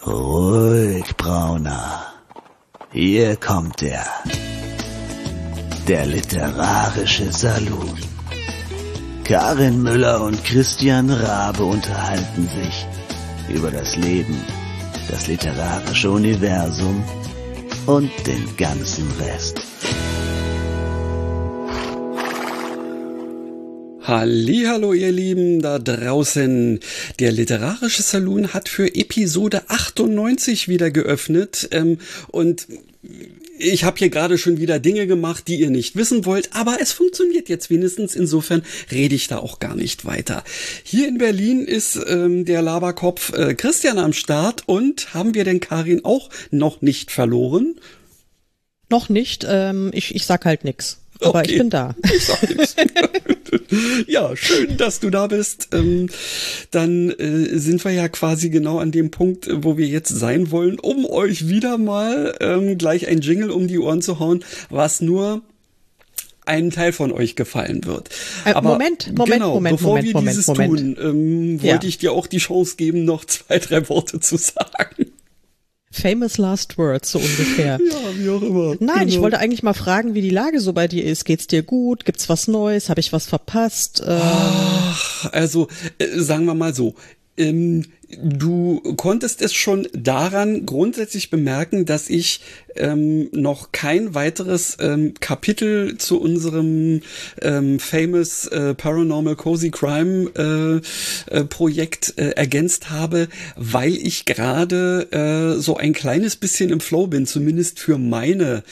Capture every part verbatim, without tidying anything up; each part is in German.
Ruhig, Brauner. Hier kommt er. Der literarische Saloon. Karin Müller und Christian Rabe unterhalten sich über das Leben, das literarische Universum und den ganzen Rest. Hallihallo ihr Lieben da draußen. Der literarische Saloon hat für Episode achtundneunzig wieder geöffnet ähm, und ich habe hier gerade schon wieder Dinge gemacht, die ihr nicht wissen wollt, aber es funktioniert jetzt wenigstens. Insofern rede ich da auch gar nicht weiter. Hier in Berlin ist ähm, der Laberkopf äh, Christian am Start und haben wir denn Karin auch noch nicht verloren? Noch nicht, ähm, ich, ich sag halt nix. Aber okay. Ich bin da. Ich sag nichts. Ja, schön, dass du da bist. Ähm, dann äh, sind wir ja quasi genau an dem Punkt, wo wir jetzt sein wollen, um euch wieder mal ähm, gleich ein Jingle um die Ohren zu hauen, was nur einen Teil von euch gefallen wird. Äh, Aber Moment, Moment, genau, Moment, bevor Moment, wir Moment, dieses Moment. tun, ähm, wollte ja. ich dir auch die Chance geben, noch zwei, drei Worte zu sagen. Famous last words, so ungefähr. Ja, wie auch immer. Nein, genau. Ich wollte eigentlich mal fragen, wie die Lage so bei dir ist. Geht's dir gut? Gibt's was Neues? Habe ich was verpasst? Ähm Ach, also, äh, sagen wir mal so. Ähm, du konntest es schon daran grundsätzlich bemerken, dass ich ähm, noch kein weiteres ähm, Kapitel zu unserem ähm, famous äh, Paranormal Cozy Crime äh, äh, Projekt äh, ergänzt habe, weil ich gerade äh, so ein kleines bisschen im Flow bin, zumindest für meine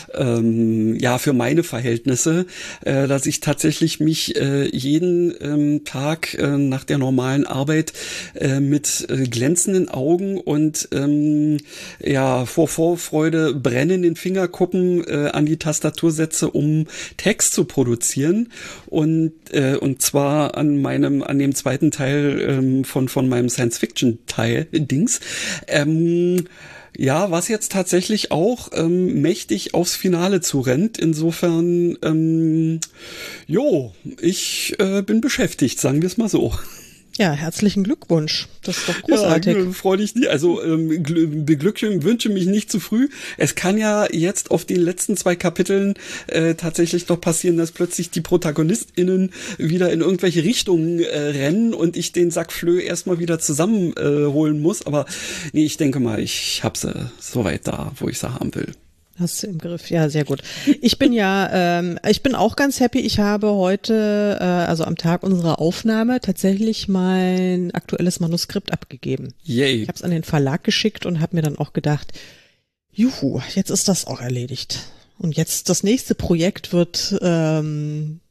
ähm, ja für meine Verhältnisse, äh, dass ich tatsächlich mich äh, jeden ähm, Tag äh, nach der normalen Arbeit äh, mit äh, glänzenden Augen und ähm, ja vor Vorfreude brennenden Fingerkuppen äh, an die Tastatur setze, um Text zu produzieren und äh, und zwar an meinem an dem zweiten Teil ähm, von von meinem Science-Fiction-Teil Dings. Ähm, Ja, was jetzt tatsächlich auch ähm, mächtig aufs Finale zurennt. Insofern, ähm, jo, ich äh, bin beschäftigt, sagen wir es mal so. Ja, herzlichen Glückwunsch. Das ist doch großartig. Ja, freu dich nie. Also ähm, beglücke, wünsche mich nicht zu früh. Es kann ja jetzt auf den letzten zwei Kapiteln äh, tatsächlich doch passieren, dass plötzlich die ProtagonistInnen wieder in irgendwelche Richtungen äh, rennen und ich den Sack Flö erstmal wieder zusammenholen äh, holen muss. Aber nee, ich denke mal, ich habe sie soweit da, wo ich sie haben will. Hast du im Griff, ja, sehr gut. Ich bin ja, ähm, ich bin auch ganz happy. Ich habe heute, äh, also am Tag unserer Aufnahme, tatsächlich mein aktuelles Manuskript abgegeben. Yay. Ich habe es an den Verlag geschickt und habe mir dann auch gedacht, juhu, jetzt ist das auch erledigt. Und jetzt das nächste Projekt wird ähm,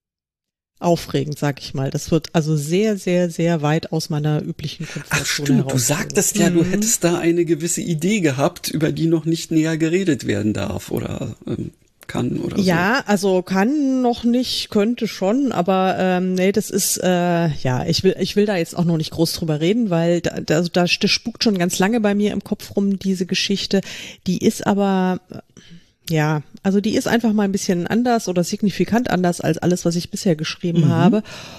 aufregend, sag ich mal. Das wird also sehr, sehr, sehr weit aus meiner üblichen Komfortzone Ach stimmt, du sagtest ja, du mhm. hättest da eine gewisse Idee gehabt, über die noch nicht näher geredet werden darf oder ähm, kann oder so. Ja, also kann noch nicht, könnte schon, aber ähm, nee, das ist, äh, ja, ich will ich will da jetzt auch noch nicht groß drüber reden, weil da, da, da das spukt schon ganz lange bei mir im Kopf rum, diese Geschichte. Die ist aber... Ja, also die ist einfach mal ein bisschen anders oder signifikant anders als alles, was ich bisher geschrieben mhm. habe.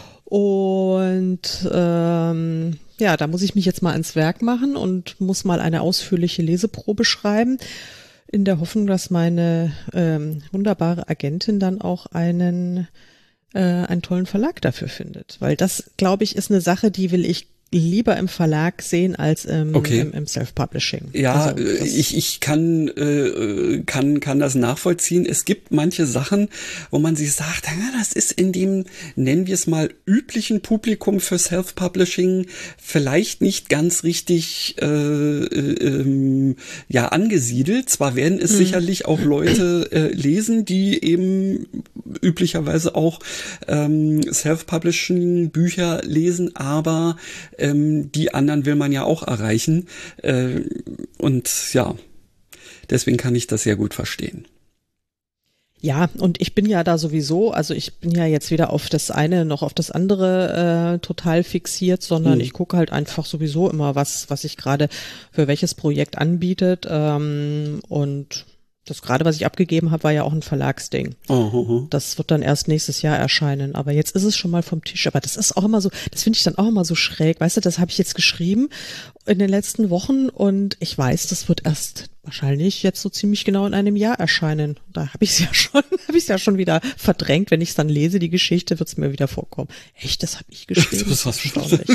Und ähm, ja, da muss ich mich jetzt mal ans Werk machen und muss mal eine ausführliche Leseprobe schreiben, in der Hoffnung, dass meine ähm, wunderbare Agentin dann auch einen äh, einen tollen Verlag dafür findet. Weil das, glaube ich, ist eine Sache, die will ich lieber im Verlag sehen als im, okay. im, im Self-Publishing. Ja, also, ich ich kann äh, kann kann das nachvollziehen. Es gibt manche Sachen, wo man sich sagt, ja, das ist in dem, nennen wir es mal, üblichen Publikum für Self-Publishing vielleicht nicht ganz richtig äh, äh, ja angesiedelt. Zwar werden es hm. sicherlich auch Leute äh, lesen, die eben üblicherweise auch ähm, Self-Publishing Bücher lesen, aber Ähm, die anderen will man ja auch erreichen. Äh, und ja, deswegen kann ich das sehr gut verstehen. Ja, und ich bin ja da sowieso, also ich bin ja jetzt weder auf das eine noch auf das andere äh, total fixiert, sondern hm. ich gucke halt einfach sowieso immer, was was sich gerade für welches Projekt anbietet. Ähm, und Das gerade, was ich abgegeben habe, war ja auch ein Verlagsding. Oh, oh, oh. Das wird dann erst nächstes Jahr erscheinen. Aber jetzt ist es schon mal vom Tisch. Aber das ist auch immer so, das finde ich dann auch immer so schräg. Weißt du, das habe ich jetzt geschrieben in den letzten Wochen und ich weiß, das wird erst wahrscheinlich jetzt so ziemlich genau in einem Jahr erscheinen. Da habe ich es ja schon, habe ich es ja schon wieder verdrängt. Wenn ich es dann lese, die Geschichte, wird es mir wieder vorkommen. Echt, das habe ich geschrieben. Das ist erstaunlich.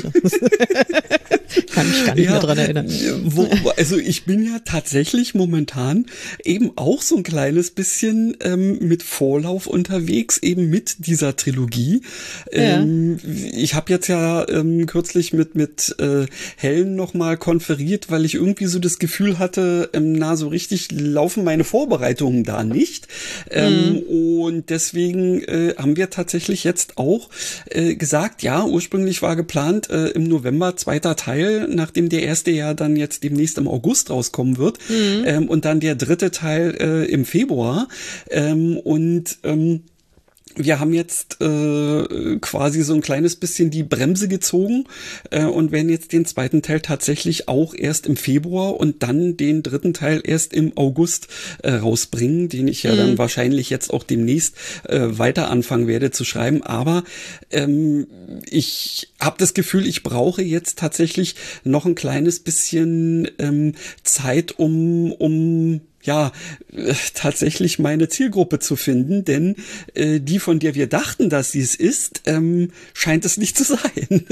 Kann mich gar nicht ja, mehr dran erinnern. Wo, also ich bin ja tatsächlich momentan eben auch so ein kleines bisschen ähm, mit Vorlauf unterwegs, eben mit dieser Trilogie. Ähm, ja. Ich habe jetzt ja ähm, kürzlich mit mit äh, Helen noch mal konferiert, weil ich irgendwie so das Gefühl hatte, ähm, na so richtig laufen meine Vorbereitungen da nicht. Ähm, mhm. Und deswegen äh, haben wir tatsächlich jetzt auch äh, gesagt, ja, ursprünglich war geplant äh, im November zweiter Teil, nachdem der erste ja dann jetzt demnächst im August rauskommen wird, mhm. ähm, und dann der dritte Teil äh, im Februar. Ähm, und ähm, wir haben jetzt äh, quasi so ein kleines bisschen die Bremse gezogen äh, und werden jetzt den zweiten Teil tatsächlich auch erst im Februar und dann den dritten Teil erst im August äh, rausbringen, den ich ja mhm. dann wahrscheinlich jetzt auch demnächst äh, weiter anfangen werde zu schreiben. Aber ähm, ich habe das Gefühl, ich brauche jetzt tatsächlich noch ein kleines bisschen ähm, Zeit, um um ja, äh, tatsächlich meine Zielgruppe zu finden, denn äh, die, von der wir dachten, dass sie es ist, ähm, scheint es nicht zu sein.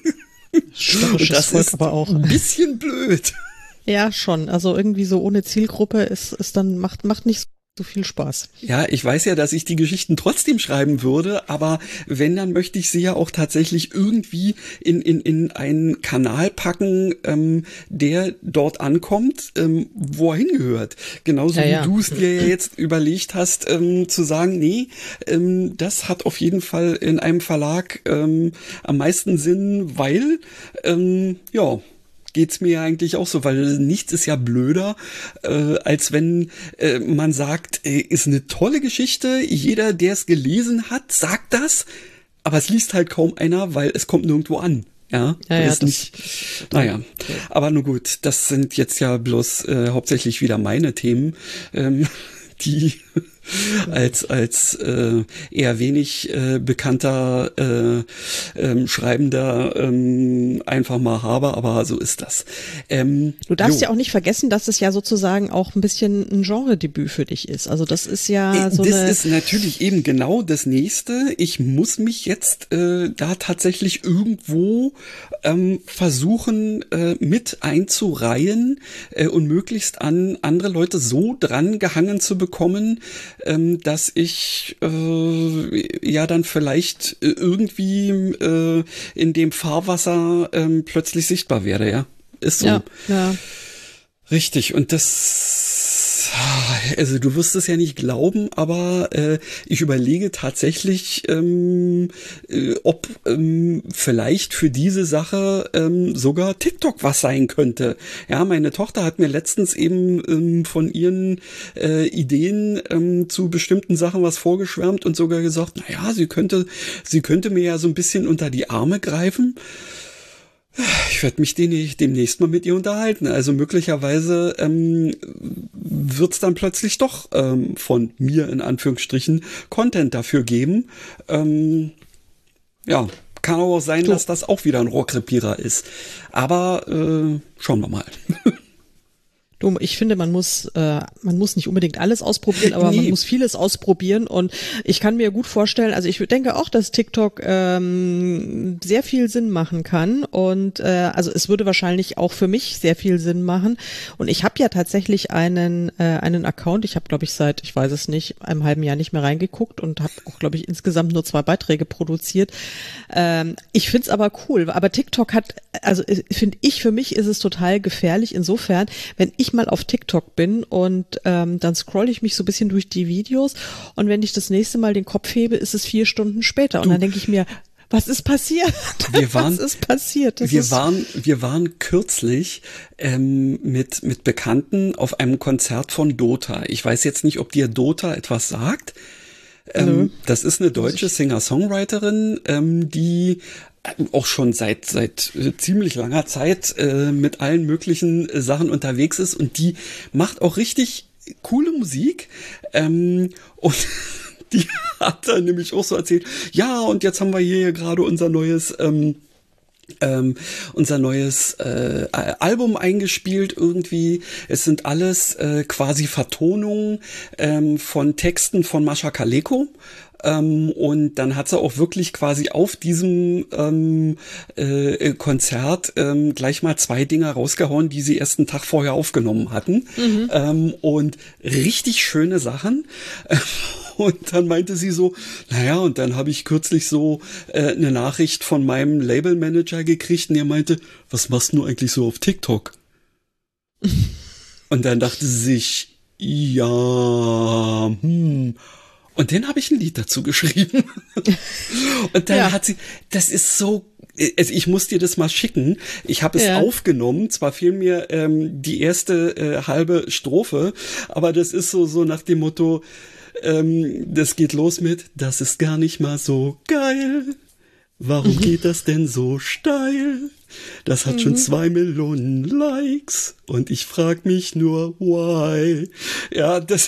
Und das Volk ist aber auch ein bisschen blöd. Ja, schon. Also irgendwie so ohne Zielgruppe ist, ist dann, macht, macht nicht so viel Spaß. Ja, ich weiß ja, dass ich die Geschichten trotzdem schreiben würde, aber wenn, dann möchte ich sie ja auch tatsächlich irgendwie in in in einen Kanal packen, ähm, der dort ankommt, ähm, wo er hingehört. Genauso ja, wie ja. du es dir ja jetzt überlegt hast, ähm, zu sagen, nee, ähm, das hat auf jeden Fall in einem Verlag ähm, am meisten Sinn, weil, ähm, ja, geht's mir ja eigentlich auch so, weil nichts ist ja blöder, äh, als wenn äh, man sagt, äh, ist eine tolle Geschichte, jeder, der es gelesen hat, sagt das, aber es liest halt kaum einer, weil es kommt nirgendwo an. Ja, ja, ja das, das nicht. Naja, okay. Aber nur gut, das sind jetzt ja bloß äh, hauptsächlich wieder meine Themen, ähm, die als als äh, eher wenig äh, bekannter äh, ähm, Schreibender ähm, einfach mal habe, aber so ist das. Ähm, du darfst jo. ja auch nicht vergessen, dass es ja sozusagen auch ein bisschen ein Genredebüt für dich ist. Also das ist ja so das eine... ist natürlich eben genau das Nächste. Ich muss mich jetzt äh, da tatsächlich irgendwo ähm, versuchen äh, mit einzureihen äh, und möglichst an andere Leute so dran gehangen zu bekommen, ähm, dass ich äh, ja dann vielleicht irgendwie äh, in dem Fahrwasser äh, plötzlich sichtbar werde, ja. Ist so. Ja, ja. Richtig, und das, also du wirst es ja nicht glauben, aber äh, ich überlege tatsächlich, ähm, äh, ob ähm, vielleicht für diese Sache ähm, sogar TikTok was sein könnte. Ja, meine Tochter hat mir letztens eben ähm, von ihren äh, Ideen ähm, zu bestimmten Sachen was vorgeschwärmt und sogar gesagt, naja, sie könnte, sie könnte mir ja so ein bisschen unter die Arme greifen. Ich werde mich demnächst mal mit ihr unterhalten. Also möglicherweise ähm, wird es dann plötzlich doch ähm, von mir in Anführungsstrichen Content dafür geben. Ähm, ja, kann aber auch sein, du. dass das auch wieder ein Rohrkrepierer ist. Aber äh, schauen wir mal. Du, ich finde, man muss, äh, man muss nicht unbedingt alles ausprobieren, aber nee. man muss vieles ausprobieren. Und ich kann mir gut vorstellen, also ich denke auch, dass TikTok ähm, sehr viel Sinn machen kann. Und äh, also es würde wahrscheinlich auch für mich sehr viel Sinn machen. Und ich habe ja tatsächlich einen äh, einen Account. Ich habe, glaube ich, seit, ich weiß es nicht, einem halben Jahr nicht mehr reingeguckt und habe auch, glaube ich, insgesamt nur zwei Beiträge produziert. Ähm, ich find's aber cool. Aber TikTok hat, also finde ich, für mich ist es total gefährlich insofern, wenn ich mal auf TikTok bin und ähm, dann scroll ich mich so ein bisschen durch die Videos und wenn ich das nächste Mal den Kopf hebe, ist es vier Stunden später und du, dann denke ich mir, was ist passiert? Wir waren, was ist passiert? Das wir ist waren, wir waren kürzlich ähm, mit mit Bekannten auf einem Konzert von Dota. Ich weiß jetzt nicht, ob dir Dota etwas sagt. Ähm, das ist eine deutsche Singer-Songwriterin, ähm, die auch schon seit seit ziemlich langer Zeit äh, mit allen möglichen äh, Sachen unterwegs ist und die macht auch richtig coole Musik. Ähm, und die hat dann nämlich auch so erzählt, ja, und jetzt haben wir hier gerade unser neues ähm, ähm, unser neues äh, Album eingespielt irgendwie. Es sind alles äh, quasi Vertonungen ähm, von Texten von Mascha Kaleko. Ähm, und dann hat sie auch wirklich quasi auf diesem ähm, äh, Konzert ähm, gleich mal zwei Dinger rausgehauen, die sie erst einen Tag vorher aufgenommen hatten. Mhm. Ähm, und richtig schöne Sachen. Und dann meinte sie so, naja, und dann habe ich kürzlich so äh, eine Nachricht von meinem Labelmanager gekriegt und er meinte, was machst du eigentlich so auf TikTok? Und dann dachte sie sich, ja, hm. Und dann habe ich ein Lied dazu geschrieben. Und dann ja. hat sie, das ist so, also ich muss dir das mal schicken. Ich habe es ja. aufgenommen, zwar fehlt mir ähm, die erste äh, halbe Strophe, aber das ist so so nach dem Motto, ähm, das geht los mit, das ist gar nicht mal so geil. Warum mhm. geht das denn so steil? Das hat mhm. schon zwei Millionen Likes und ich frag mich nur, why? Ja, das...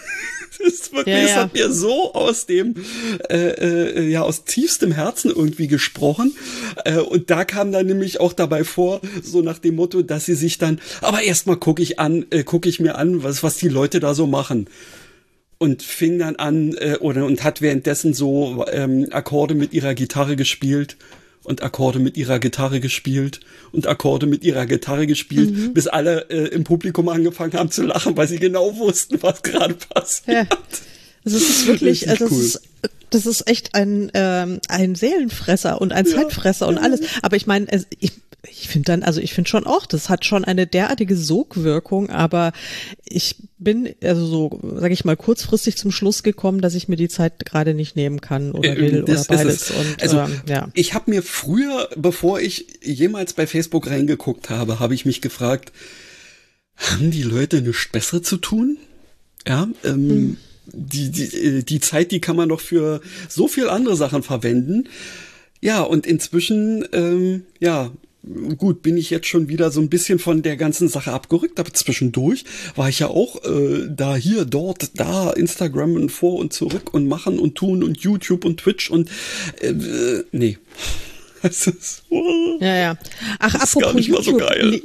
Das ist wirklich, ja, ja. Es hat mir so aus dem, äh, äh, ja, aus tiefstem Herzen irgendwie gesprochen. Äh, und da kam dann nämlich auch dabei vor, so nach dem Motto, dass sie sich dann, aber erstmal gucke ich an, äh, gucke ich mir an, was, was die Leute da so machen. Und fing dann an, äh, oder, und hat währenddessen so ähm, Akkorde mit ihrer Gitarre gespielt. Und Akkorde mit ihrer Gitarre gespielt und Akkorde mit ihrer Gitarre gespielt, mhm. bis alle äh, im Publikum angefangen haben zu lachen, weil sie genau wussten, was gerade passiert. Ja. Also es ist wirklich, also cool. das, ist, das ist echt ein ähm, ein Seelenfresser und ein ja. Zeitfresser und alles. Aber ich meine, ich, ich finde dann, also ich finde schon auch, das hat schon eine derartige Sogwirkung, aber ich bin also so, sage ich mal, kurzfristig zum Schluss gekommen, dass ich mir die Zeit gerade nicht nehmen kann oder will das oder beides. Und, also ähm, ja. ich habe mir früher, bevor ich jemals bei Facebook reingeguckt habe, habe ich mich gefragt, haben die Leute nichts Besseres zu tun? Ja, ähm, hm. die, die, die Zeit, die kann man doch für so viel andere Sachen verwenden. Ja, und inzwischen, ähm, ja, gut, bin ich jetzt schon wieder so ein bisschen von der ganzen Sache abgerückt, aber zwischendurch war ich ja auch äh, da, hier, dort, da, Instagram und vor und zurück und machen und tun und YouTube und Twitch und äh, nee. Das ist, oh, ja, ja. Ach, das apropos ist gar nicht mal so geil.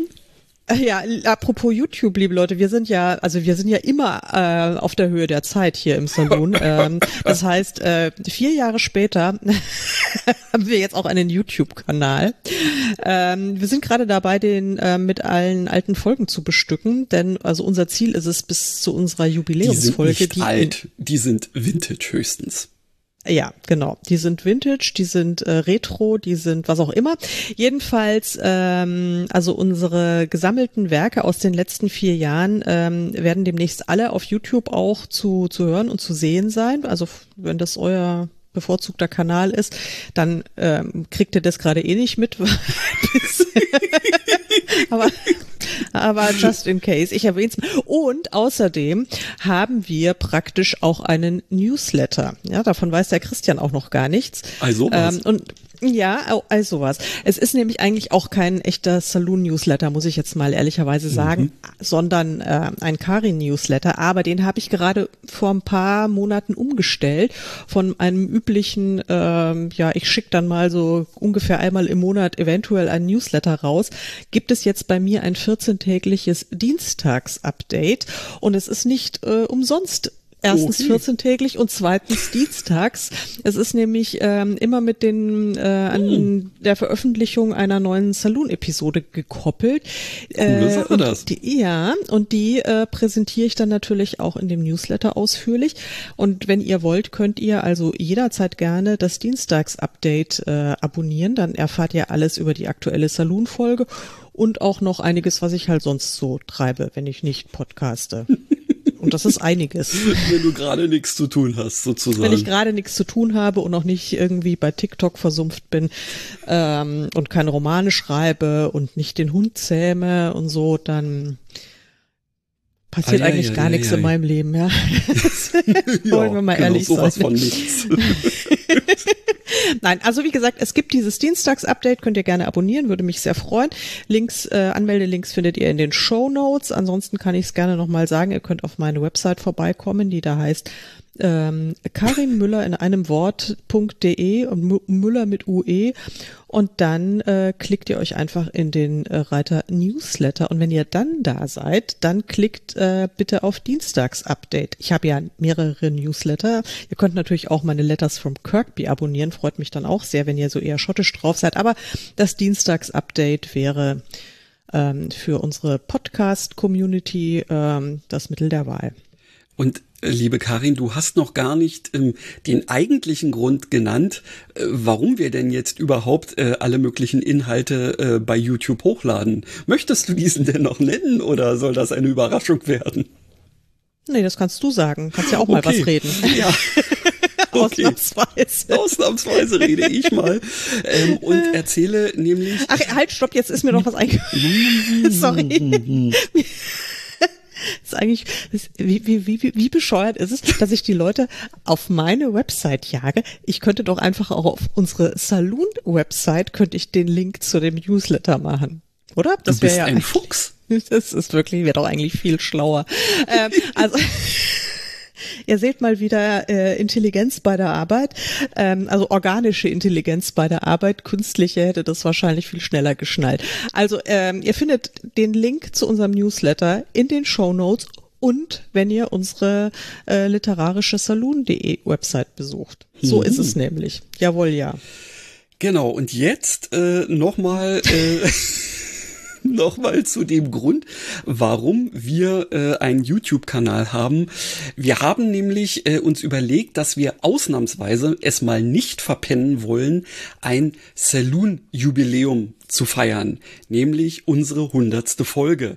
Ja, apropos YouTube, liebe Leute, wir sind ja, also wir sind ja immer äh, auf der Höhe der Zeit hier im Saloon. ähm, das heißt, äh, vier Jahre später haben wir jetzt auch einen YouTube-Kanal. Ähm, wir sind gerade dabei, den äh, mit allen alten Folgen zu bestücken, denn also unser Ziel ist es bis zu unserer Jubiläumsfolge. Die sind nicht die alt, die sind Vintage höchstens. Ja, genau. Die sind Vintage, die sind äh, Retro, die sind was auch immer. Jedenfalls, ähm, also unsere gesammelten Werke aus den letzten vier Jahren ähm, werden demnächst alle auf YouTube auch zu zu hören und zu sehen sein. Also wenn das euer bevorzugter Kanal ist, dann ähm, kriegt ihr das gerade eh nicht mit. aber aber just in case, ich erwähne es mal. Und außerdem haben wir praktisch auch einen Newsletter. Ja, davon weiß der Christian auch noch gar nichts. Also was? Ähm, und ja, also was. Es ist nämlich eigentlich auch kein echter Saloon-Newsletter, muss ich jetzt mal ehrlicherweise sagen, mhm. sondern äh, ein Karin-Newsletter. Aber den habe ich gerade vor ein paar Monaten umgestellt von einem üblichen, ähm, ja, ich schicke dann mal so ungefähr einmal im Monat eventuell ein Newsletter raus. Gibt es jetzt bei mir ein vierzehntägliches Dienstags-Update und es ist nicht äh, umsonst. Erstens okay. vierzehntäglich und zweitens dienstags. Es ist nämlich ähm, immer mit den äh, an hm. der Veröffentlichung einer neuen Saloon-Episode gekoppelt. Coole äh, Sache das. Die, ja, und die äh, präsentiere ich dann natürlich auch in dem Newsletter ausführlich. Und wenn ihr wollt, könnt ihr also jederzeit gerne das Dienstags-Update äh, abonnieren. Dann erfahrt ihr alles über die aktuelle Saloon-Folge und auch noch einiges, was ich halt sonst so treibe, wenn ich nicht podcaste. Und das ist einiges. Wenn du gerade nichts zu tun hast, sozusagen. Wenn ich gerade nichts zu tun habe und noch nicht irgendwie bei TikTok versumpft bin ähm, und keine Romane schreibe und nicht den Hund zähme und so, dann passiert ah, ja, eigentlich ja, gar ja, nichts ja, in ja. meinem Leben, ja. ja, wollen wir mal genau, ehrlich sowas sein. Von nichts. Nein, also wie gesagt, es gibt dieses Dienstags-Update, könnt ihr gerne abonnieren, würde mich sehr freuen. Links, äh, Anmeldelinks findet ihr in den Shownotes. Ansonsten kann ich es gerne nochmal sagen, ihr könnt auf meine Website vorbeikommen, die da heißt ähm, Karin Müller in einem Wort.de und Müller mit U E. Und dann äh, klickt ihr euch einfach in den äh, Reiter Newsletter. Und wenn ihr dann da seid, dann klickt äh, bitte auf Dienstags-Update. Ich habe ja mehrere Newsletter. Ihr könnt natürlich auch meine Letters from Kirkby abonnieren. Freut mich dann auch sehr, wenn ihr so eher schottisch drauf seid. Aber das Dienstags-Update wäre ähm, für unsere Podcast-Community ähm, das Mittel der Wahl. Und liebe Karin, du hast noch gar nicht ähm, den eigentlichen Grund genannt, äh, warum wir denn jetzt überhaupt äh, alle möglichen Inhalte äh, bei YouTube hochladen. Möchtest du diesen denn noch nennen oder soll das eine Überraschung werden? Nee, das kannst du sagen. Kannst ja auch mal okay. was reden. Ja. Okay. Ausnahmsweise. Ausnahmsweise rede ich mal ähm, und erzähle nämlich... Ach, halt, stopp, jetzt ist mir noch was eingefallen. Sorry. Das ist eigentlich, das, wie, wie, wie, wie bescheuert ist es, dass ich die Leute auf meine Website jage? Ich könnte doch einfach auch auf unsere Saloon-Website könnte ich den Link zu dem Newsletter machen, oder? Das du bist ja ein Fuchs. Das ist wirklich, wäre doch eigentlich viel schlauer. ähm, also ihr seht mal wieder äh, Intelligenz bei der Arbeit, ähm, also organische Intelligenz bei der Arbeit. Künstliche hätte das wahrscheinlich viel schneller geschnallt. Also ähm, ihr findet den Link zu unserem Newsletter in den Shownotes und wenn ihr unsere äh, literarische Saloon.de Website besucht. So mhm. ist es nämlich. Jawohl, ja. Genau, und jetzt äh, nochmal... Äh Nochmal zu dem Grund, warum wir äh, einen YouTube-Kanal haben. Wir haben nämlich äh, uns überlegt, dass wir ausnahmsweise es mal nicht verpennen wollen, ein Saloon-Jubiläum zu feiern, nämlich unsere hundertste Folge.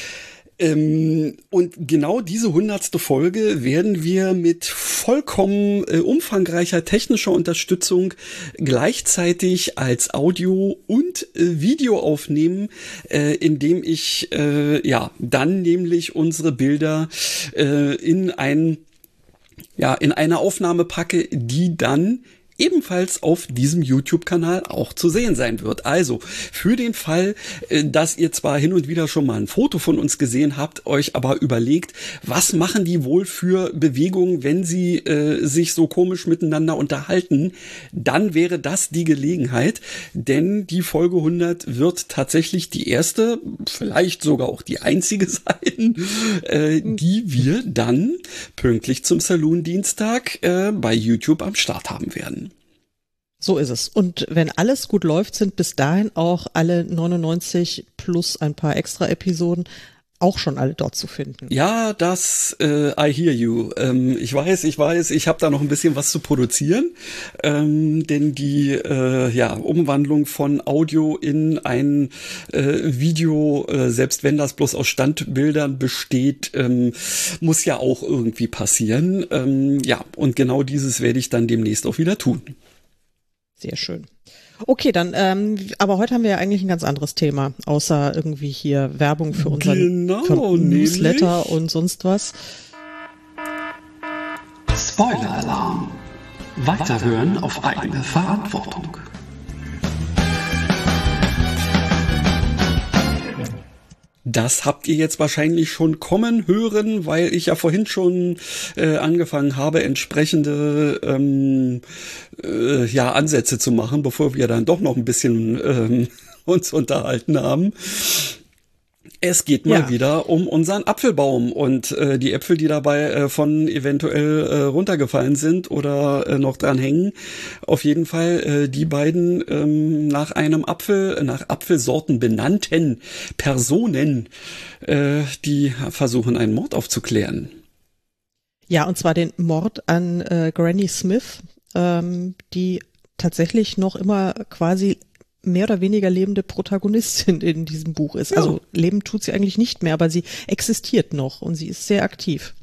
Ähm, und genau diese hundertste Folge werden wir mit vollkommen äh, umfangreicher technischer Unterstützung gleichzeitig als Audio und äh, Video aufnehmen, äh, indem ich äh, ja dann nämlich unsere Bilder äh, in ein ja in eine Aufnahme packe, die dann ebenfalls auf diesem YouTube-Kanal auch zu sehen sein wird. Also für den Fall, dass ihr zwar hin und wieder schon mal ein Foto von uns gesehen habt, euch aber überlegt, was machen die wohl für Bewegungen, wenn sie äh, sich so komisch miteinander unterhalten, dann wäre das die Gelegenheit, denn die Folge hundert wird tatsächlich die erste, vielleicht sogar auch die einzige sein, äh, die wir dann pünktlich zum Saloon-Dienstag äh, bei YouTube am Start haben werden. So ist es. Und wenn alles gut läuft, sind bis dahin auch alle neunundneunzig plus ein paar extra Episoden auch schon alle dort zu finden. Ja, das, äh, I hear you. Ähm, ich weiß, ich weiß, ich habe da noch ein bisschen was zu produzieren, ähm, denn die äh, ja, Umwandlung von Audio in ein äh, Video, äh, selbst wenn das bloß aus Standbildern besteht, ähm, muss ja auch irgendwie passieren. Ähm, ja, und genau dieses werde ich dann demnächst auch wieder tun. Sehr schön. Okay, dann, ähm, aber heute haben wir ja eigentlich ein ganz anderes Thema, außer irgendwie hier Werbung für unseren genau, für Newsletter und sonst was. Spoiler-Alarm. Weiterhören auf eigene Verantwortung. Das habt ihr jetzt wahrscheinlich schon kommen hören, weil ich ja vorhin schon äh, angefangen habe, entsprechende ähm, äh, ja, Ansätze zu machen, bevor wir dann doch noch ein bisschen ähm, uns unterhalten haben. Es geht mal ja. wieder um unseren Apfelbaum und äh, die Äpfel, die dabei äh, von eventuell äh, runtergefallen sind oder äh, noch dran hängen. Auf jeden Fall äh, die beiden ähm, nach einem Apfel, nach Apfelsorten benannten Personen, äh, die versuchen, einen Mord aufzuklären. Ja, und zwar den Mord an äh, Granny Smith, ähm, die tatsächlich noch immer quasi mehr oder weniger lebende Protagonistin in diesem Buch ist. Ja. Also leben tut sie eigentlich nicht mehr, aber sie existiert noch und sie ist sehr aktiv.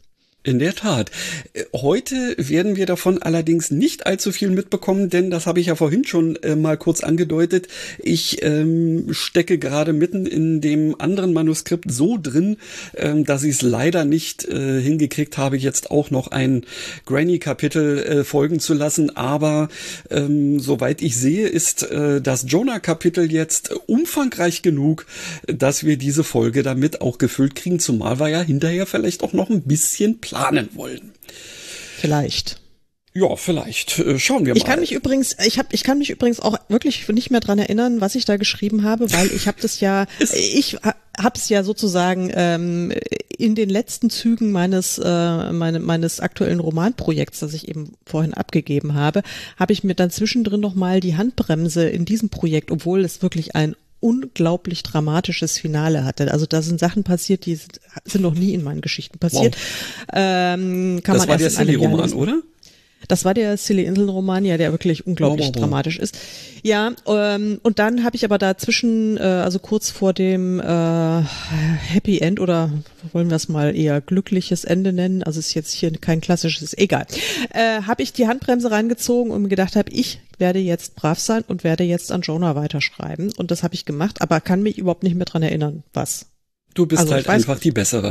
In der Tat. Heute werden wir davon allerdings nicht allzu viel mitbekommen, denn das habe ich ja vorhin schon äh, mal kurz angedeutet. Ich ähm, stecke gerade mitten in dem anderen Manuskript so drin, ähm, dass ich es leider nicht äh, hingekriegt habe, jetzt auch noch ein Granny-Kapitel äh, folgen zu lassen. Aber ähm, soweit ich sehe, ist äh, das Jonah-Kapitel jetzt umfangreich genug, dass wir diese Folge damit auch gefüllt kriegen, zumal wir ja hinterher vielleicht auch noch ein bisschen planen wollen. Vielleicht. Ja, vielleicht. Äh, schauen wir mal. Ich kann mich übrigens, ich habe, ich kann mich übrigens auch wirklich nicht mehr dran erinnern, was ich da geschrieben habe, weil ich habe das ja, ich habe es ja sozusagen ähm, in den letzten Zügen meines äh, meine, meines aktuellen Romanprojekts, das ich eben vorhin abgegeben habe, habe ich mir dann zwischendrin noch mal die Handbremse in diesem Projekt, obwohl es wirklich ein unglaublich dramatisches Finale hatte. Also da sind Sachen passiert, die sind, sind noch nie in meinen Geschichten passiert. Wow. Ähm, kann das man war der erst in einem Jahr Silly-Roman, lesen. oder? Das war der Silly Inseln-Roman, ja, der wirklich unglaublich wow, wow. dramatisch ist. Ja, ähm, und dann habe ich aber dazwischen, äh, also kurz vor dem äh, Happy End oder wollen wir es mal eher glückliches Ende nennen, also ist jetzt hier kein klassisches, egal, äh, habe ich die Handbremse reingezogen und mir gedacht habe, ich werde jetzt brav sein und werde jetzt an Jonah weiterschreiben. Und das habe ich gemacht, aber kann mich überhaupt nicht mehr dran erinnern, was. Du bist Also, halt ich weiß- einfach die Bessere.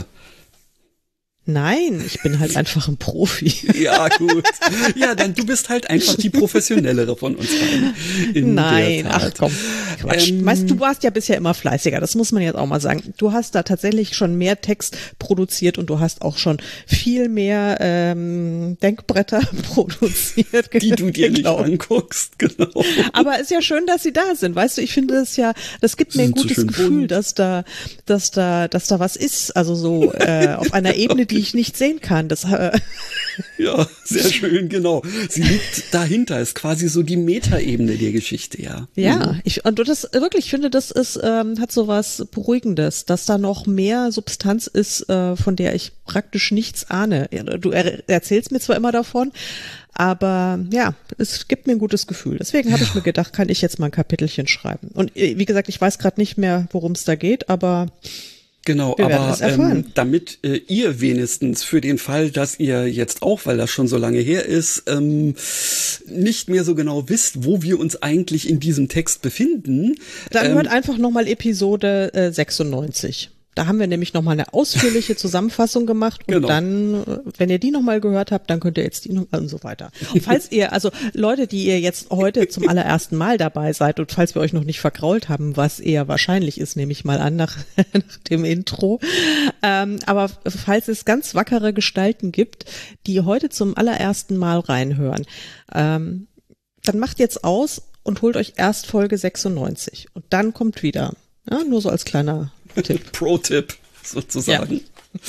Nein, ich bin halt einfach ein Profi. Ja, gut. Ja, dann du bist halt einfach die professionellere von uns beiden. In Nein, der ach Tat. komm. Quatsch. Ähm, weißt, du warst ja bisher immer fleißiger, das muss man jetzt auch mal sagen. Du hast da tatsächlich schon mehr Text produziert und du hast auch schon viel mehr ähm, Denkbretter produziert. die du dir nicht Genau. anguckst, genau. Aber ist ja schön, dass sie da sind. Weißt du, ich finde es ja, das gibt Sie mir ein sind so gutes schön Gefühl, bunt. dass da, dass da, dass da was ist. Also so äh, auf einer Ebene, die ich nicht sehen kann. Das äh, Ja, sehr schön, genau. Sie liegt dahinter, ist quasi so die Metaebene der Geschichte, ja. Ja, Mhm. ich und das wirklich ich finde, das ist ähm, hat so was Beruhigendes, dass da noch mehr Substanz ist, äh, von der ich praktisch nichts ahne. Ja, du er, erzählst mir zwar immer davon, aber ja, es gibt mir ein gutes Gefühl. Deswegen habe ich mir gedacht, kann ich jetzt mal ein Kapitelchen schreiben. Und äh, wie gesagt, ich weiß gerade nicht mehr, worum es da geht, aber Genau, Wir werden aber es erfahren. ähm, damit äh, ihr wenigstens für den Fall, dass ihr jetzt auch, weil das schon so lange her ist, ähm, nicht mehr so genau wisst, wo wir uns eigentlich in diesem Text befinden. dann ähm, hört einfach nochmal Episode äh, sechsundneunzig. Da haben wir nämlich nochmal eine ausführliche Zusammenfassung gemacht und Genau. dann, äh, wenn ihr die nochmal gehört habt, dann könnt ihr jetzt die noch und so weiter. Und falls ihr, also Leute, die ihr jetzt heute zum allerersten Mal dabei seid und falls wir euch noch nicht vergrault haben, was eher wahrscheinlich ist, nehme ich mal an nach, nach dem Intro, ähm, aber falls es ganz wackere Gestalten gibt, die heute zum allerersten Mal reinhören, ähm, dann macht jetzt aus und holt euch erst Folge sechsundneunzig und dann kommt wieder. Ja, nur so als kleiner Tipp. Pro-Tipp sozusagen.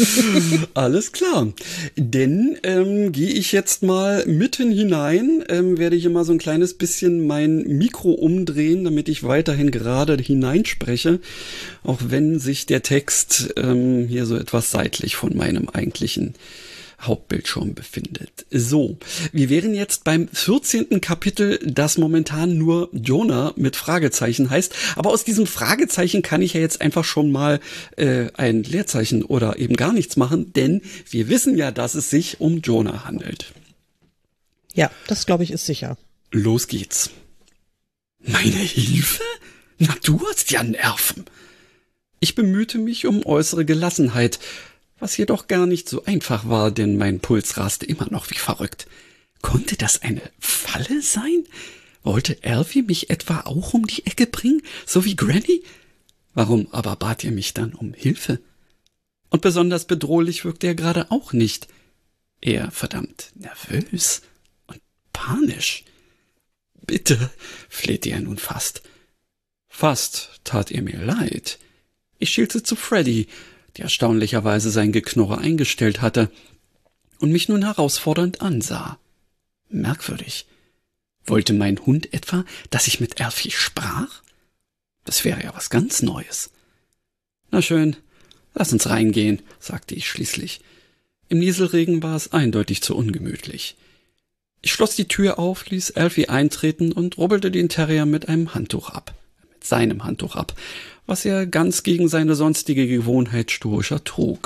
Alles klar. Denn ähm, gehe ich jetzt mal mitten hinein, ähm, werde ich immer so ein kleines bisschen mein Mikro umdrehen, damit ich weiterhin gerade hineinspreche, auch wenn sich der Text ähm, hier so etwas seitlich von meinem eigentlichen Hauptbildschirm befindet. So, wir wären jetzt beim vierzehnten Kapitel, das momentan nur Jonah mit Fragezeichen heißt. Aber aus diesem Fragezeichen kann ich ja jetzt einfach schon mal äh, ein Leerzeichen oder eben gar nichts machen, denn wir wissen ja, dass es sich um Jonah handelt. Ja, das glaube ich ist sicher. Los geht's. Meine Hilfe? Na, du hast ja Nerven. Ich bemühte mich um äußere Gelassenheit, was jedoch gar nicht so einfach war, denn mein Puls raste immer noch wie verrückt. Konnte das eine Falle sein? Wollte Alfie mich etwa auch um die Ecke bringen, so wie Granny? Warum aber bat er mich dann um Hilfe? Und besonders bedrohlich wirkte er gerade auch nicht. Eher verdammt nervös und panisch. Bitte, flehte er nun fast. Fast tat er mir leid. Ich schielte zu Freddy, der erstaunlicherweise sein Geknurre eingestellt hatte und mich nun herausfordernd ansah. Merkwürdig. Wollte mein Hund etwa, dass ich mit Alfie sprach? Das wäre ja was ganz Neues. Na schön, lass uns reingehen, sagte ich schließlich. Im Nieselregen war es eindeutig zu ungemütlich. Ich schloss die Tür auf, ließ Alfie eintreten und rubbelte den Terrier mit einem Handtuch ab. Mit seinem Handtuch ab, was er ganz gegen seine sonstige Gewohnheit stoischer trug.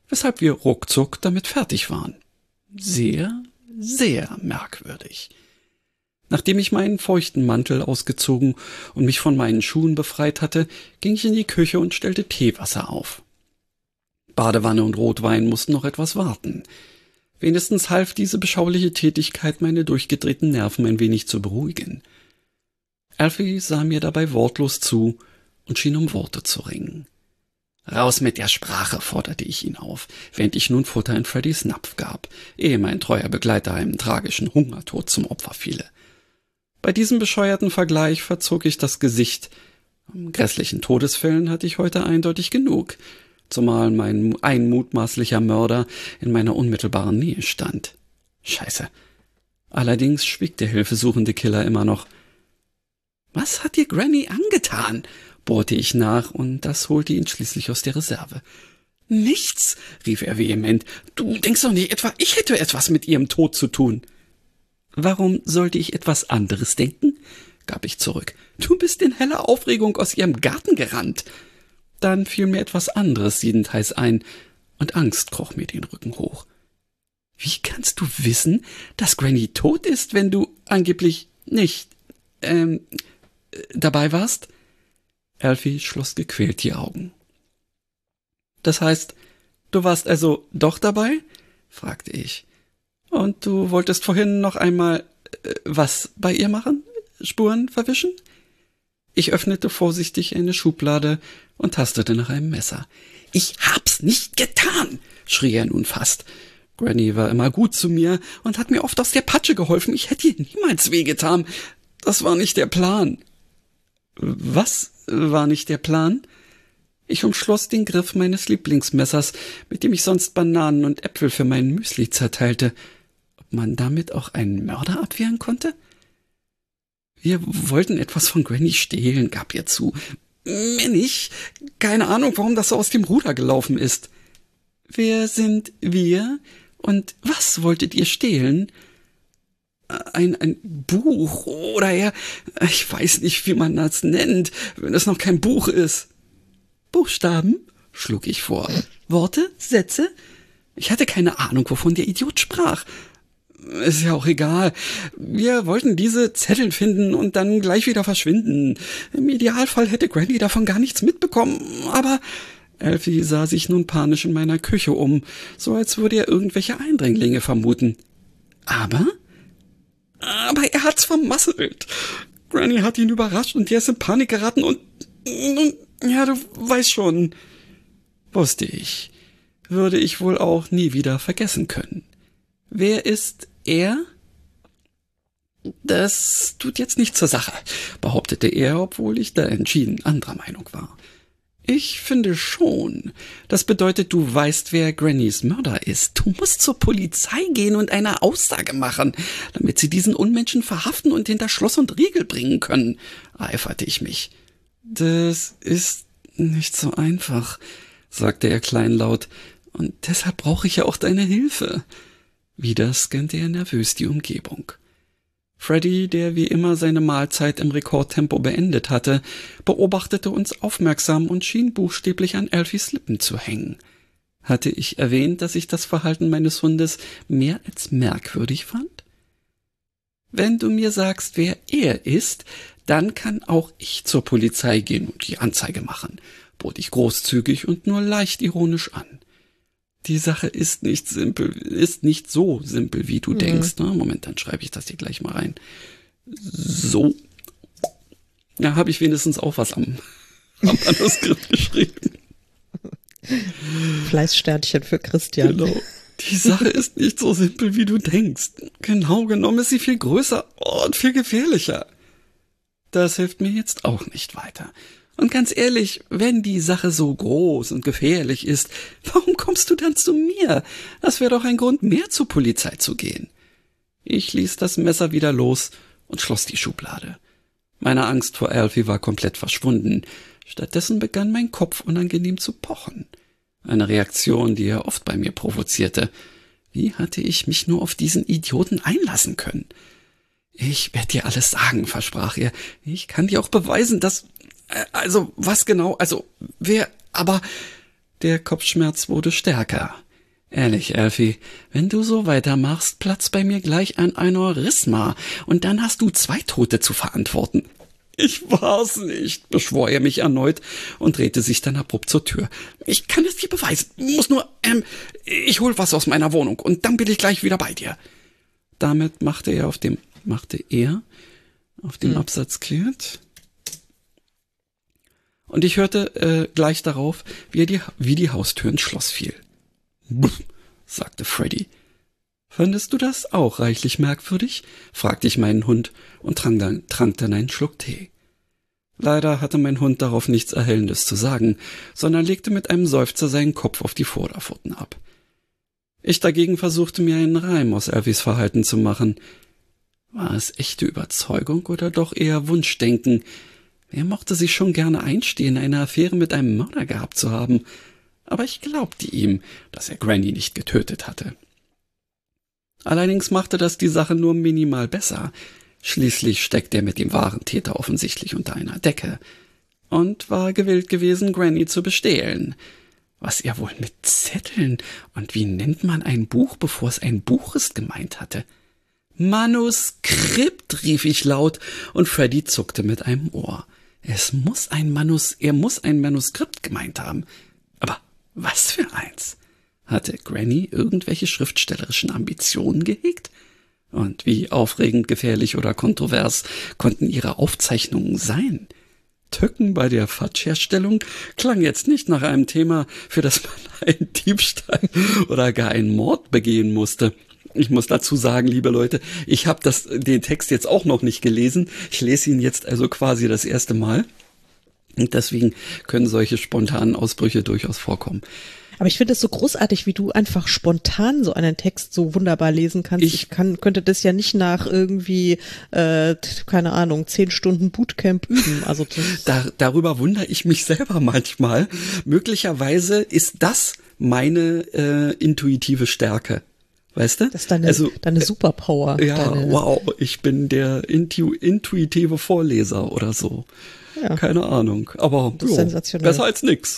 weshalb wir ruckzuck damit fertig waren. Sehr, sehr merkwürdig. Nachdem ich meinen feuchten Mantel ausgezogen und mich von meinen Schuhen befreit hatte, ging ich in die Küche und stellte Teewasser auf. Badewanne und Rotwein mussten noch etwas warten. Wenigstens half diese beschauliche Tätigkeit, meine durchgedrehten Nerven ein wenig zu beruhigen. Alfie sah mir dabei wortlos zu und schien um Worte zu ringen. »Raus mit der Sprache«, forderte ich ihn auf, während ich nun Futter in Freddys Napf gab, ehe mein treuer Begleiter einem tragischen Hungertod zum Opfer fiele. Bei diesem bescheuerten Vergleich verzog ich das Gesicht. Grässlichen Todesfällen hatte ich heute eindeutig genug, zumal mein ein mutmaßlicher Mörder in meiner unmittelbaren Nähe stand. Scheiße. Allerdings schwieg der hilfesuchende Killer immer noch. »Was hat dir Granny angetan?« bohrte ich nach, und das holte ihn schließlich aus der Reserve. »Nichts«, rief er vehement. »Du denkst doch nicht etwa, ich hätte etwas mit ihrem Tod zu tun.« »Warum sollte ich etwas anderes denken?« gab ich zurück. »Du bist in heller Aufregung aus ihrem Garten gerannt.« Dann fiel mir etwas anderes jedenteils ein, und Angst kroch mir den Rücken hoch. »Wie kannst du wissen, dass Granny tot ist, wenn du angeblich nicht, ähm, dabei warst?« Alfie schloss gequält die Augen. »Das heißt, du warst also doch dabei?« fragte ich. »Und du wolltest vorhin noch einmal äh, was bei ihr machen? Spuren verwischen?« Ich öffnete vorsichtig eine Schublade und tastete nach einem Messer. »Ich hab's nicht getan«, schrie er nun fast. Granny war immer gut zu mir und hat mir oft aus der Patsche geholfen. Ich hätte ihr niemals wehgetan. Das war nicht der Plan.« »Was war nicht der Plan?« Ich umschloss den Griff meines Lieblingsmessers, mit dem ich sonst Bananen und Äpfel für mein Müsli zerteilte. Ob man damit auch einen Mörder abwehren konnte? »Wir wollten etwas von Granny stehlen«, gab ihr zu. »Mehr nicht. Keine Ahnung, warum das so aus dem Ruder gelaufen ist.« »Wer sind wir? Und was wolltet ihr stehlen?« Ein, ein Buch oder eher, ich weiß nicht, wie man das nennt, wenn es noch kein Buch ist.« »Buchstaben?«, schlug ich vor. »Worte? Sätze?« Ich hatte keine Ahnung, wovon der Idiot sprach. »Ist ja auch egal. Wir wollten diese Zettel finden und dann gleich wieder verschwinden. Im Idealfall hätte Granny davon gar nichts mitbekommen, aber...« Alfie sah sich nun panisch in meiner Küche um, so als würde er irgendwelche Eindringlinge vermuten. »Aber?« »Aber er hat's vermasselt. Granny hat ihn überrascht und er ist in Panik geraten und... und ja, du weißt schon.« Wusste ich. Würde ich wohl auch nie wieder vergessen können. »Wer ist er?« »Das tut jetzt nichts zur Sache«, behauptete er, obwohl ich da entschieden anderer Meinung war. »Ich finde schon. Das bedeutet, du weißt, wer Grannys Mörder ist. Du musst zur Polizei gehen und eine Aussage machen, damit sie diesen Unmenschen verhaften und hinter Schloss und Riegel bringen können«, eiferte ich mich. »Das ist nicht so einfach«, sagte er kleinlaut, »und deshalb brauche ich ja auch deine Hilfe.« Wieder scannte er nervös die Umgebung. Freddy, der wie immer seine Mahlzeit im Rekordtempo beendet hatte, beobachtete uns aufmerksam und schien buchstäblich an Alfies Lippen zu hängen. Hatte ich erwähnt, dass ich das Verhalten meines Hundes mehr als merkwürdig fand? »Wenn du mir sagst, wer er ist, dann kann auch ich zur Polizei gehen und die Anzeige machen«, bot ich großzügig und nur leicht ironisch an. »Die Sache ist nicht simpel, ist nicht so simpel, wie du mhm. denkst. Ne? Moment, dann schreibe ich das hier gleich mal rein. So. Ja, habe ich wenigstens auch was am, am Manuskript geschrieben. Fleißsternchen für Christian. Genau. Die Sache ist nicht so simpel, wie du denkst. Genau genommen ist sie viel größer und viel gefährlicher. Das hilft mir jetzt auch nicht weiter. Und ganz ehrlich, wenn die Sache so groß und gefährlich ist, warum kommst du dann zu mir? Das wäre doch ein Grund mehr, zur Polizei zu gehen. Ich ließ das Messer wieder los und schloss die Schublade. Meine Angst vor Alfie war komplett verschwunden. Stattdessen begann mein Kopf unangenehm zu pochen. Eine Reaktion, die er oft bei mir provozierte. Wie hatte ich mich nur auf diesen Idioten einlassen können? »Ich werde dir alles sagen«, versprach er. »Ich kann dir auch beweisen, dass... Also, was genau? Also, wer... Aber Der Kopfschmerz wurde stärker. Ehrlich, Elfie, wenn du so weitermachst, platzt bei mir gleich ein Aneurysma und dann hast du zwei Tote zu verantworten. Ich war's nicht, beschwor er mich erneut und drehte sich dann abrupt zur Tür. Ich kann es dir beweisen, muss nur, ähm, ich hol was aus meiner Wohnung und dann bin ich gleich wieder bei dir. Damit machte er auf dem, machte er auf dem hm. Absatz kehrt. Und ich hörte äh, gleich darauf, wie, er die, wie die Haustür ins Schloss fiel. Buff, sagte Freddy. Fandest du das auch reichlich merkwürdig? Fragte ich meinen Hund und trank dann, trank dann einen Schluck Tee. Leider hatte mein Hund darauf nichts Erhellendes zu sagen, sondern legte mit einem Seufzer seinen Kopf auf die Vorderpfoten ab. Ich dagegen versuchte mir einen Reim aus Elfies Verhalten zu machen. War es echte Überzeugung oder doch eher Wunschdenken? Er mochte sich schon gerne einstehen, eine Affäre mit einem Mörder gehabt zu haben, aber ich glaubte ihm, dass er Granny nicht getötet hatte. Allerdings machte das die Sache nur minimal besser. Schließlich steckte er mit dem wahren Täter offensichtlich unter einer Decke und war gewillt gewesen, Granny zu bestehlen. Was er wohl mit Zetteln und wie nennt man ein Buch, bevor es ein Buch ist, gemeint hatte. Manuskript, rief ich laut, und Freddy zuckte mit einem Ohr. Es muss ein Manus, er muss ein Manuskript gemeint haben. Aber was für eins? Hatte Granny irgendwelche schriftstellerischen Ambitionen gehegt? Und wie aufregend, gefährlich oder kontrovers konnten ihre Aufzeichnungen sein? Tücken bei der Fatschherstellung klang jetzt nicht nach einem Thema, für das man einen Diebstahl oder gar einen Mord begehen musste. Ich muss dazu sagen, liebe Leute, ich habe das den Text jetzt auch noch nicht gelesen. Ich lese ihn jetzt also quasi das erste Mal. Und deswegen können solche spontanen Ausbrüche durchaus vorkommen. Aber ich finde es so großartig, wie du einfach spontan so einen Text so wunderbar lesen kannst. Ich, ich kann, könnte das ja nicht nach irgendwie, äh, keine Ahnung, zehn Stunden Bootcamp üben. Also das da, darüber wundere ich mich selber manchmal. Möglicherweise ist das meine äh, intuitive Stärke. Weißt du? Das ist deine, also, deine Superpower. Ja, deine wow, ich bin der intu, intuitive Vorleser oder so. Ja. Keine Ahnung, aber jo, sensationell. Besser als nix.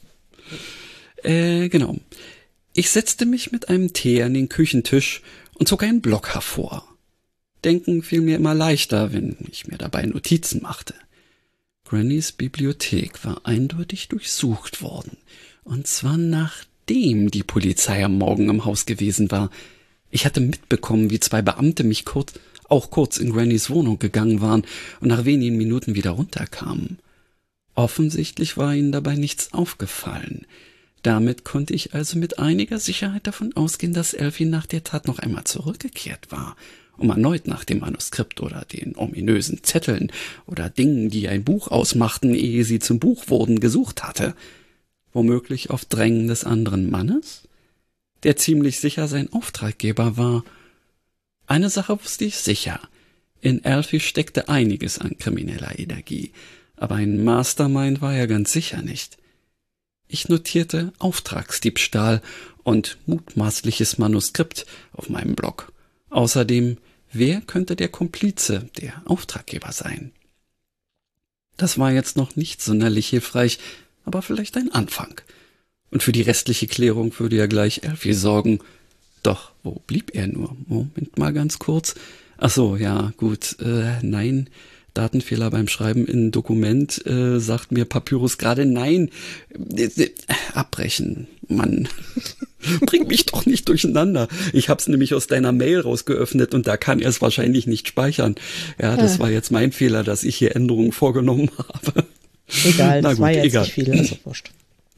Äh, genau. Ich setzte mich mit einem Tee an den Küchentisch und zog einen Block hervor. Denken fiel mir immer leichter, wenn ich mir dabei Notizen machte. Grannys Bibliothek war eindeutig durchsucht worden. Und zwar nachdem die Polizei am Morgen im Haus gewesen war. Ich hatte mitbekommen, wie zwei Beamte mich kurz, auch kurz in Grannys Wohnung gegangen waren und nach wenigen Minuten wieder runterkamen. Offensichtlich war ihnen dabei nichts aufgefallen. Damit konnte ich also mit einiger Sicherheit davon ausgehen, dass Elfie nach der Tat noch einmal zurückgekehrt war, um erneut nach dem Manuskript oder den ominösen Zetteln oder Dingen, die ein Buch ausmachten, ehe sie zum Buch wurden, gesucht hatte. Womöglich auf Drängen des anderen Mannes, der ziemlich sicher sein Auftraggeber war. Eine Sache wusste ich sicher. In Elfie steckte einiges an krimineller Energie, aber ein Mastermind war er ganz sicher nicht. Ich notierte Auftragsdiebstahl und mutmaßliches Manuskript auf meinem Blog. Außerdem, wer könnte der Komplize, der Auftraggeber sein? Das war jetzt noch nicht sonderlich hilfreich, aber vielleicht ein Anfang. Und für die restliche Klärung würde ja gleich Elfie sorgen. Doch, wo blieb er nur? Moment mal ganz kurz. Ach so, ja, gut, äh, nein, Datenfehler beim Schreiben in Dokument, äh, sagt mir Papyrus gerade nein. Äh, abbrechen, Mann. Bring mich doch nicht durcheinander. Ich hab's nämlich aus deiner Mail rausgeöffnet und da kann er es wahrscheinlich nicht speichern. Ja, das ja. war jetzt mein Fehler, dass ich hier Änderungen vorgenommen habe. Egal, Na das gut, war jetzt egal. nicht viel, also wurscht.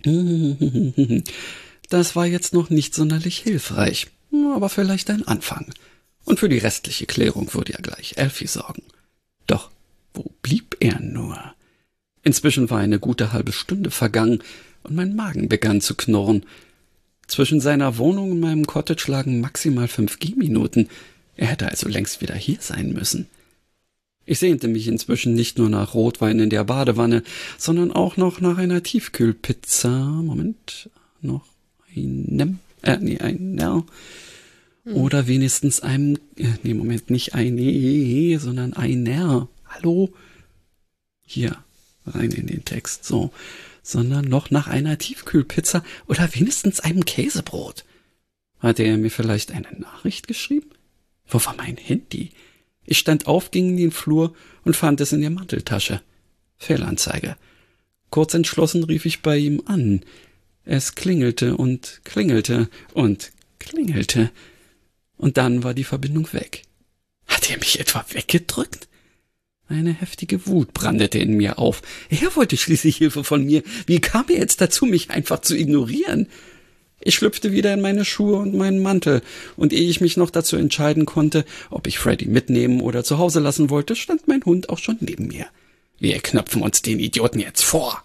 Das war jetzt noch nicht sonderlich hilfreich, aber vielleicht ein Anfang. Und für die restliche Klärung würde ja gleich Elfie sorgen. Doch wo blieb er nur? Inzwischen war eine gute halbe Stunde vergangen und mein Magen begann zu knurren. Zwischen seiner Wohnung und meinem Cottage lagen maximal fünf Gehminuten. Er hätte also längst wieder hier sein müssen. Ich sehnte mich inzwischen nicht nur nach Rotwein in der Badewanne, sondern auch noch nach einer Tiefkühlpizza. Moment, noch einem, äh, nee, einer. Hm. Oder wenigstens einem, äh, nee, Moment, nicht eine, sondern einer. Hallo? Hier, rein in den Text. So, sondern noch nach einer Tiefkühlpizza oder wenigstens einem Käsebrot. Hatte er mir vielleicht eine Nachricht geschrieben? Wo war mein Handy? Ich stand auf, ging in den Flur und fand es in der Manteltasche. Fehlanzeige. Kurz entschlossen rief ich bei ihm an. Es klingelte und klingelte und klingelte. Und dann war die Verbindung weg. Hat er mich etwa weggedrückt? Eine heftige Wut brandete in mir auf. Er wollte schließlich Hilfe von mir. Wie kam er jetzt dazu, mich einfach zu ignorieren? Ich schlüpfte wieder in meine Schuhe und meinen Mantel, und ehe ich mich noch dazu entscheiden konnte, ob ich Freddy mitnehmen oder zu Hause lassen wollte, stand mein Hund auch schon neben mir. Wir knöpfen uns den Idioten jetzt vor.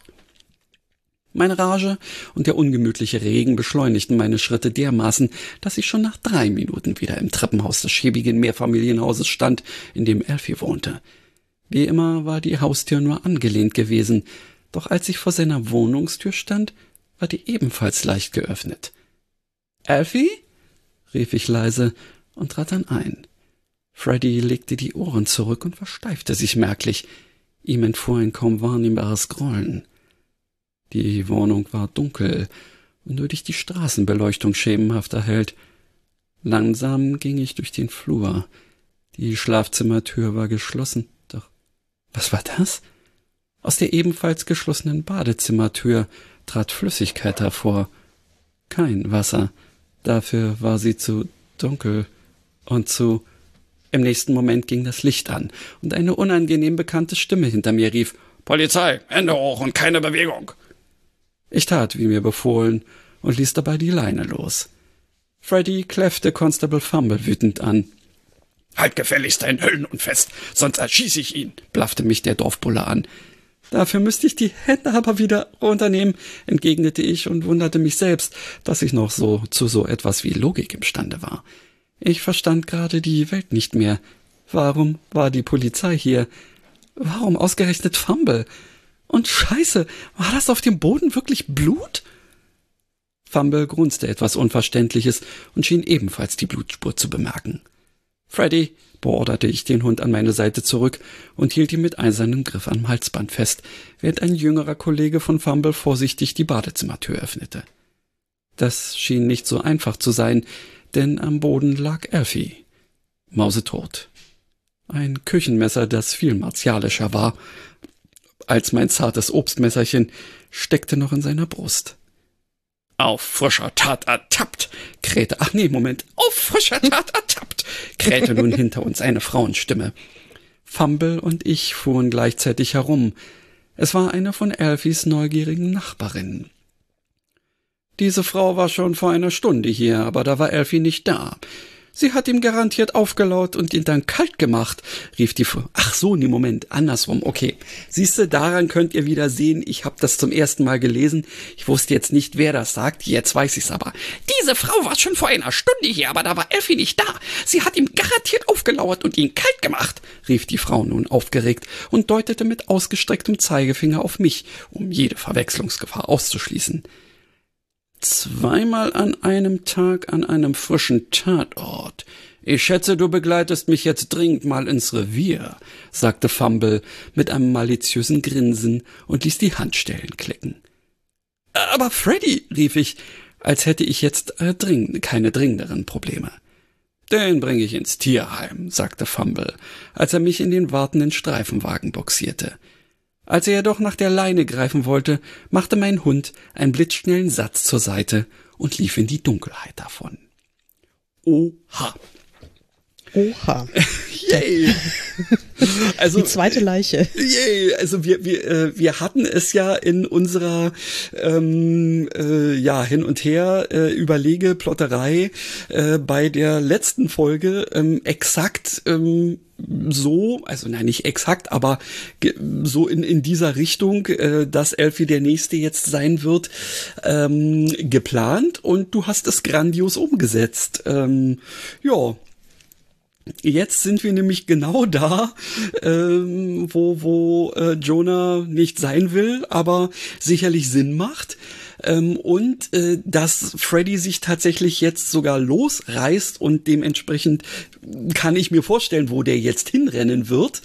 Meine Rage und der ungemütliche Regen beschleunigten meine Schritte dermaßen, dass ich schon nach drei Minuten wieder im Treppenhaus des schäbigen Mehrfamilienhauses stand, in dem Alfie wohnte. Wie immer war die Haustür nur angelehnt gewesen, doch als ich vor seiner Wohnungstür stand, war die ebenfalls leicht geöffnet. »Alfie?« rief ich leise und trat dann ein. Freddy legte die Ohren zurück und versteifte sich merklich. Ihm entfuhr ein kaum wahrnehmbares Grollen. Die Wohnung war dunkel und nur durch die Straßenbeleuchtung schemenhaft erhellt. Langsam ging ich durch den Flur. Die Schlafzimmertür war geschlossen, doch was war das? Aus der ebenfalls geschlossenen Badezimmertür trat Flüssigkeit hervor. Kein Wasser, dafür war sie zu dunkel und zu... Im nächsten Moment ging das Licht an, und eine unangenehm bekannte Stimme hinter mir rief, »Polizei, Hände hoch und keine Bewegung!« Ich tat, wie mir befohlen, und ließ dabei die Leine los. Freddy kläffte Constable Fumble wütend an. »Halt gefälligst dein Höllenhund fest, sonst erschieße ich ihn«, blaffte mich der Dorfbulle an. »Dafür müsste ich die Hände aber wieder runternehmen«, entgegnete ich und wunderte mich selbst, dass ich noch so zu so etwas wie Logik imstande war. Ich verstand gerade die Welt nicht mehr. Warum war die Polizei hier? Warum ausgerechnet Fumble? Und Scheiße, war das auf dem Boden wirklich Blut? Fumble grunzte etwas Unverständliches und schien ebenfalls die Blutspur zu bemerken. »Freddy«, beorderte ich den Hund an meine Seite zurück und hielt ihn mit eisernem Griff am Halsband fest, während ein jüngerer Kollege von Fumble vorsichtig die Badezimmertür öffnete. Das schien nicht so einfach zu sein, denn am Boden lag Alfie, mausetot. Ein Küchenmesser, das viel martialischer war als mein zartes Obstmesserchen, steckte noch in seiner Brust. »Auf frischer Tat ertappt«, krähte, ach nee, Moment, »auf frischer Tat ertappt«, krähte nun hinter uns eine Frauenstimme. Fumble und ich fuhren gleichzeitig herum. Es war eine von Alfies neugierigen Nachbarinnen. »Diese Frau war schon vor einer Stunde hier, aber da war Alfie nicht da. Sie hat ihm garantiert aufgelauert und ihn dann kalt gemacht«, rief die Frau. »Ach so, nee, Moment, andersrum, okay. Siehste, daran könnt ihr wieder sehen, ich habe das zum ersten Mal gelesen. Ich wusste jetzt nicht, wer das sagt, jetzt weiß ich's aber. Diese Frau war schon vor einer Stunde hier, aber da war Alfie nicht da. Sie hat ihm garantiert aufgelauert und ihn kalt gemacht«, rief die Frau nun aufgeregt und deutete mit ausgestrecktem Zeigefinger auf mich, um jede Verwechslungsgefahr auszuschließen. »Zweimal an einem Tag an einem frischen Tatort. Ich schätze, du begleitest mich jetzt dringend mal ins Revier«, sagte Fumble mit einem maliziösen Grinsen und ließ die Handstellen klicken. »Aber Freddy«, rief ich, als hätte ich jetzt äh, dringend, keine dringenderen Probleme. »Den bringe ich ins Tierheim«, sagte Fumble, als er mich in den wartenden Streifenwagen boxierte. Als er jedoch nach der Leine greifen wollte, machte mein Hund einen blitzschnellen Satz zur Seite und lief in die Dunkelheit davon. Oha. Oha. Yay. Also, die zweite Leiche. Yay. Also wir, wir, äh, wir hatten es ja in unserer ähm, äh, ja hin und her äh, Überlege, Plotterei äh, bei der letzten Folge ähm, exakt ähm, so, also nein, nicht exakt, aber ge- so in in dieser Richtung, äh, dass Alfie der Nächste jetzt sein wird, ähm, geplant, und du hast es grandios umgesetzt. Ähm, ja. Jetzt sind wir nämlich genau da, ähm, wo wo äh, Jonah nicht sein will, aber sicherlich Sinn macht. ähm, und äh, dass Freddy sich tatsächlich jetzt sogar losreißt und dementsprechend kann ich mir vorstellen, wo der jetzt hinrennen wird.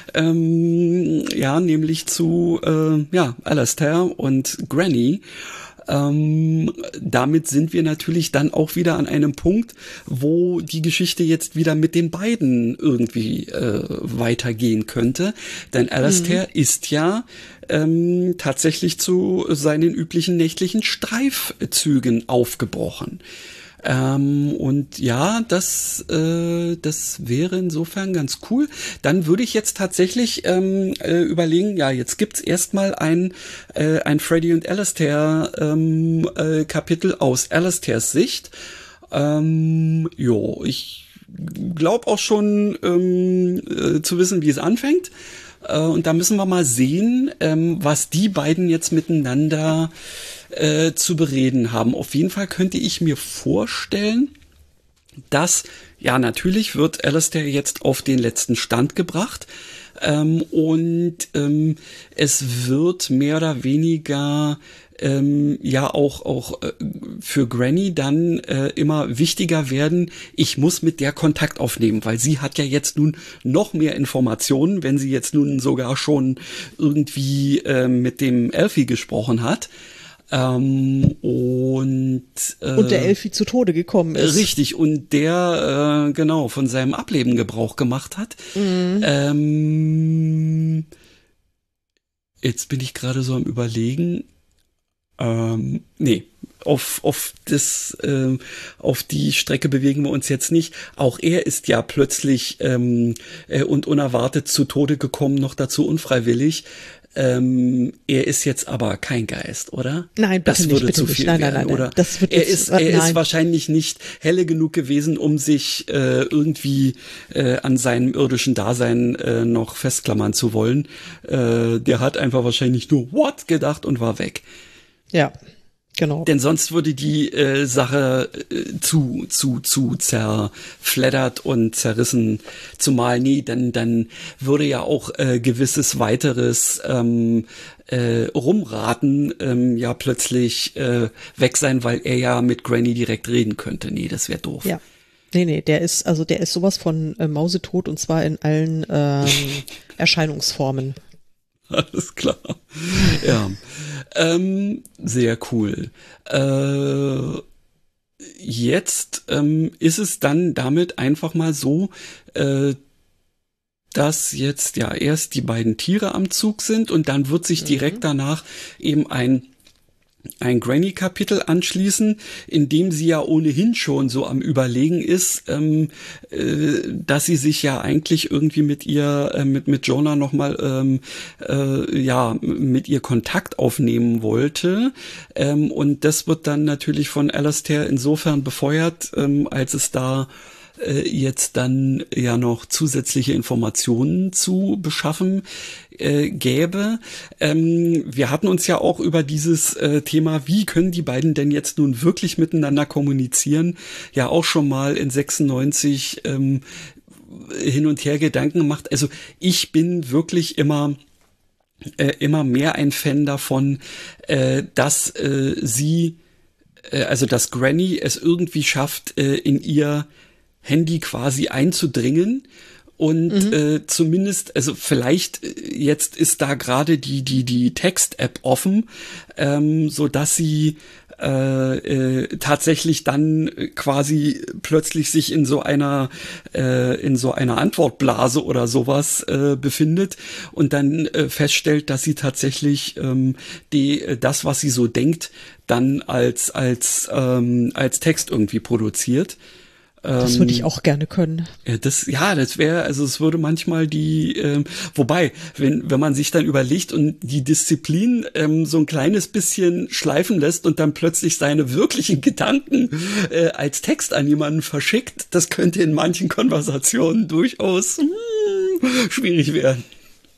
Ähm, ja, nämlich zu äh, ja, Alastair und Granny. Ähm, damit sind wir natürlich dann auch wieder an einem Punkt, wo die Geschichte jetzt wieder mit den beiden irgendwie äh, weitergehen könnte. Denn Alastair mhm. ist ja ähm, tatsächlich zu seinen üblichen nächtlichen Streifzügen aufgebrochen. Ähm, und ja, das, äh, das wäre insofern ganz cool. Dann würde ich jetzt tatsächlich ähm, äh, überlegen, ja, jetzt gibt's erstmal ein, äh, ein Freddy und Alastair ähm, äh, Kapitel aus Alastairs Sicht. Ähm, jo, ich glaube auch schon ähm, äh, zu wissen, wie es anfängt. Äh, und da müssen wir mal sehen, ähm, was die beiden jetzt miteinander Äh, zu bereden haben. Auf jeden Fall könnte ich mir vorstellen, dass, ja, natürlich wird Alastair jetzt auf den letzten Stand gebracht ähm, und ähm, es wird mehr oder weniger ähm, ja auch auch äh, für Granny dann äh, immer wichtiger werden, ich muss mit der Kontakt aufnehmen, weil sie hat ja jetzt nun noch mehr Informationen, wenn sie jetzt nun sogar schon irgendwie äh, mit dem Elfie gesprochen hat. Ähm, und, äh, und der Elfie zu Tode gekommen ist. Richtig, und der, äh, genau, von seinem Ableben Gebrauch gemacht hat. Mhm. Ähm, jetzt bin ich gerade so am Überlegen. Ähm, nee, auf, auf das, ähm, auf die Strecke bewegen wir uns jetzt nicht. Auch er ist ja plötzlich ähm, äh, und unerwartet zu Tode gekommen, noch dazu unfreiwillig. Ähm, er ist jetzt aber kein Geist, oder? Nein, bitte das nicht, würde bitte zu nicht. viel Nein, werden, nein, nein, oder? nein. Das wird er jetzt, ist, er nein. ist wahrscheinlich nicht helle genug gewesen, um sich äh, irgendwie äh, an seinem irdischen Dasein äh, noch festklammern zu wollen. Äh, der hat einfach wahrscheinlich nur What gedacht und war weg. Ja. Genau. Denn sonst würde die äh, Sache äh, zu zu zu zerfleddert und zerrissen, zumal nee, dann dann würde ja auch äh, gewisses weiteres ähm, äh, Rumraten ähm, ja plötzlich äh, weg sein, weil er ja mit Granny direkt reden könnte. Nee, das wäre doof. Ja. Nee, nee, der ist, also der ist sowas von äh, mausetot und zwar in allen ähm, Erscheinungsformen. Alles klar. Ja. Ähm, sehr cool. Äh, jetzt ähm, ist es dann damit einfach mal so, äh, dass jetzt ja erst die beiden Tiere am Zug sind und dann wird sich direkt mhm. danach eben ein ein Granny-Kapitel anschließen, in dem sie ja ohnehin schon so am Überlegen ist, ähm, äh, dass sie sich ja eigentlich irgendwie mit ihr, äh, mit mit Jonah nochmal, ähm, äh, ja, mit ihr Kontakt aufnehmen wollte. Ähm, und das wird dann natürlich von Alastair insofern befeuert, ähm, als es da äh, jetzt dann ja noch zusätzliche Informationen zu beschaffen äh, gäbe. Ähm, wir hatten uns ja auch über dieses äh, Thema, wie können die beiden denn jetzt nun wirklich miteinander kommunizieren, ja auch schon mal in sechsundneunzig ähm, hin und her Gedanken gemacht. Also ich bin wirklich immer äh, immer mehr ein Fan davon, äh, dass äh, sie, äh, also dass Granny es irgendwie schafft, äh, in ihr Handy quasi einzudringen und mhm. äh, zumindest, also vielleicht äh, jetzt ist da gerade die die die Text-App offen, ähm, so dass sie äh, äh, tatsächlich dann quasi plötzlich sich in so einer äh, in so einer Antwortblase oder sowas äh, befindet und dann äh, feststellt, dass sie tatsächlich ähm, die das, was sie so denkt, dann als als ähm, als Text irgendwie produziert. Das würde ich auch gerne können. Ja, das, ja, das wäre, also es würde manchmal die, ähm, wobei, wenn wenn man sich dann überlegt und die Disziplin ähm, so ein kleines bisschen schleifen lässt und dann plötzlich seine wirklichen Gedanken äh, als Text an jemanden verschickt, das könnte in manchen Konversationen durchaus hm, schwierig werden.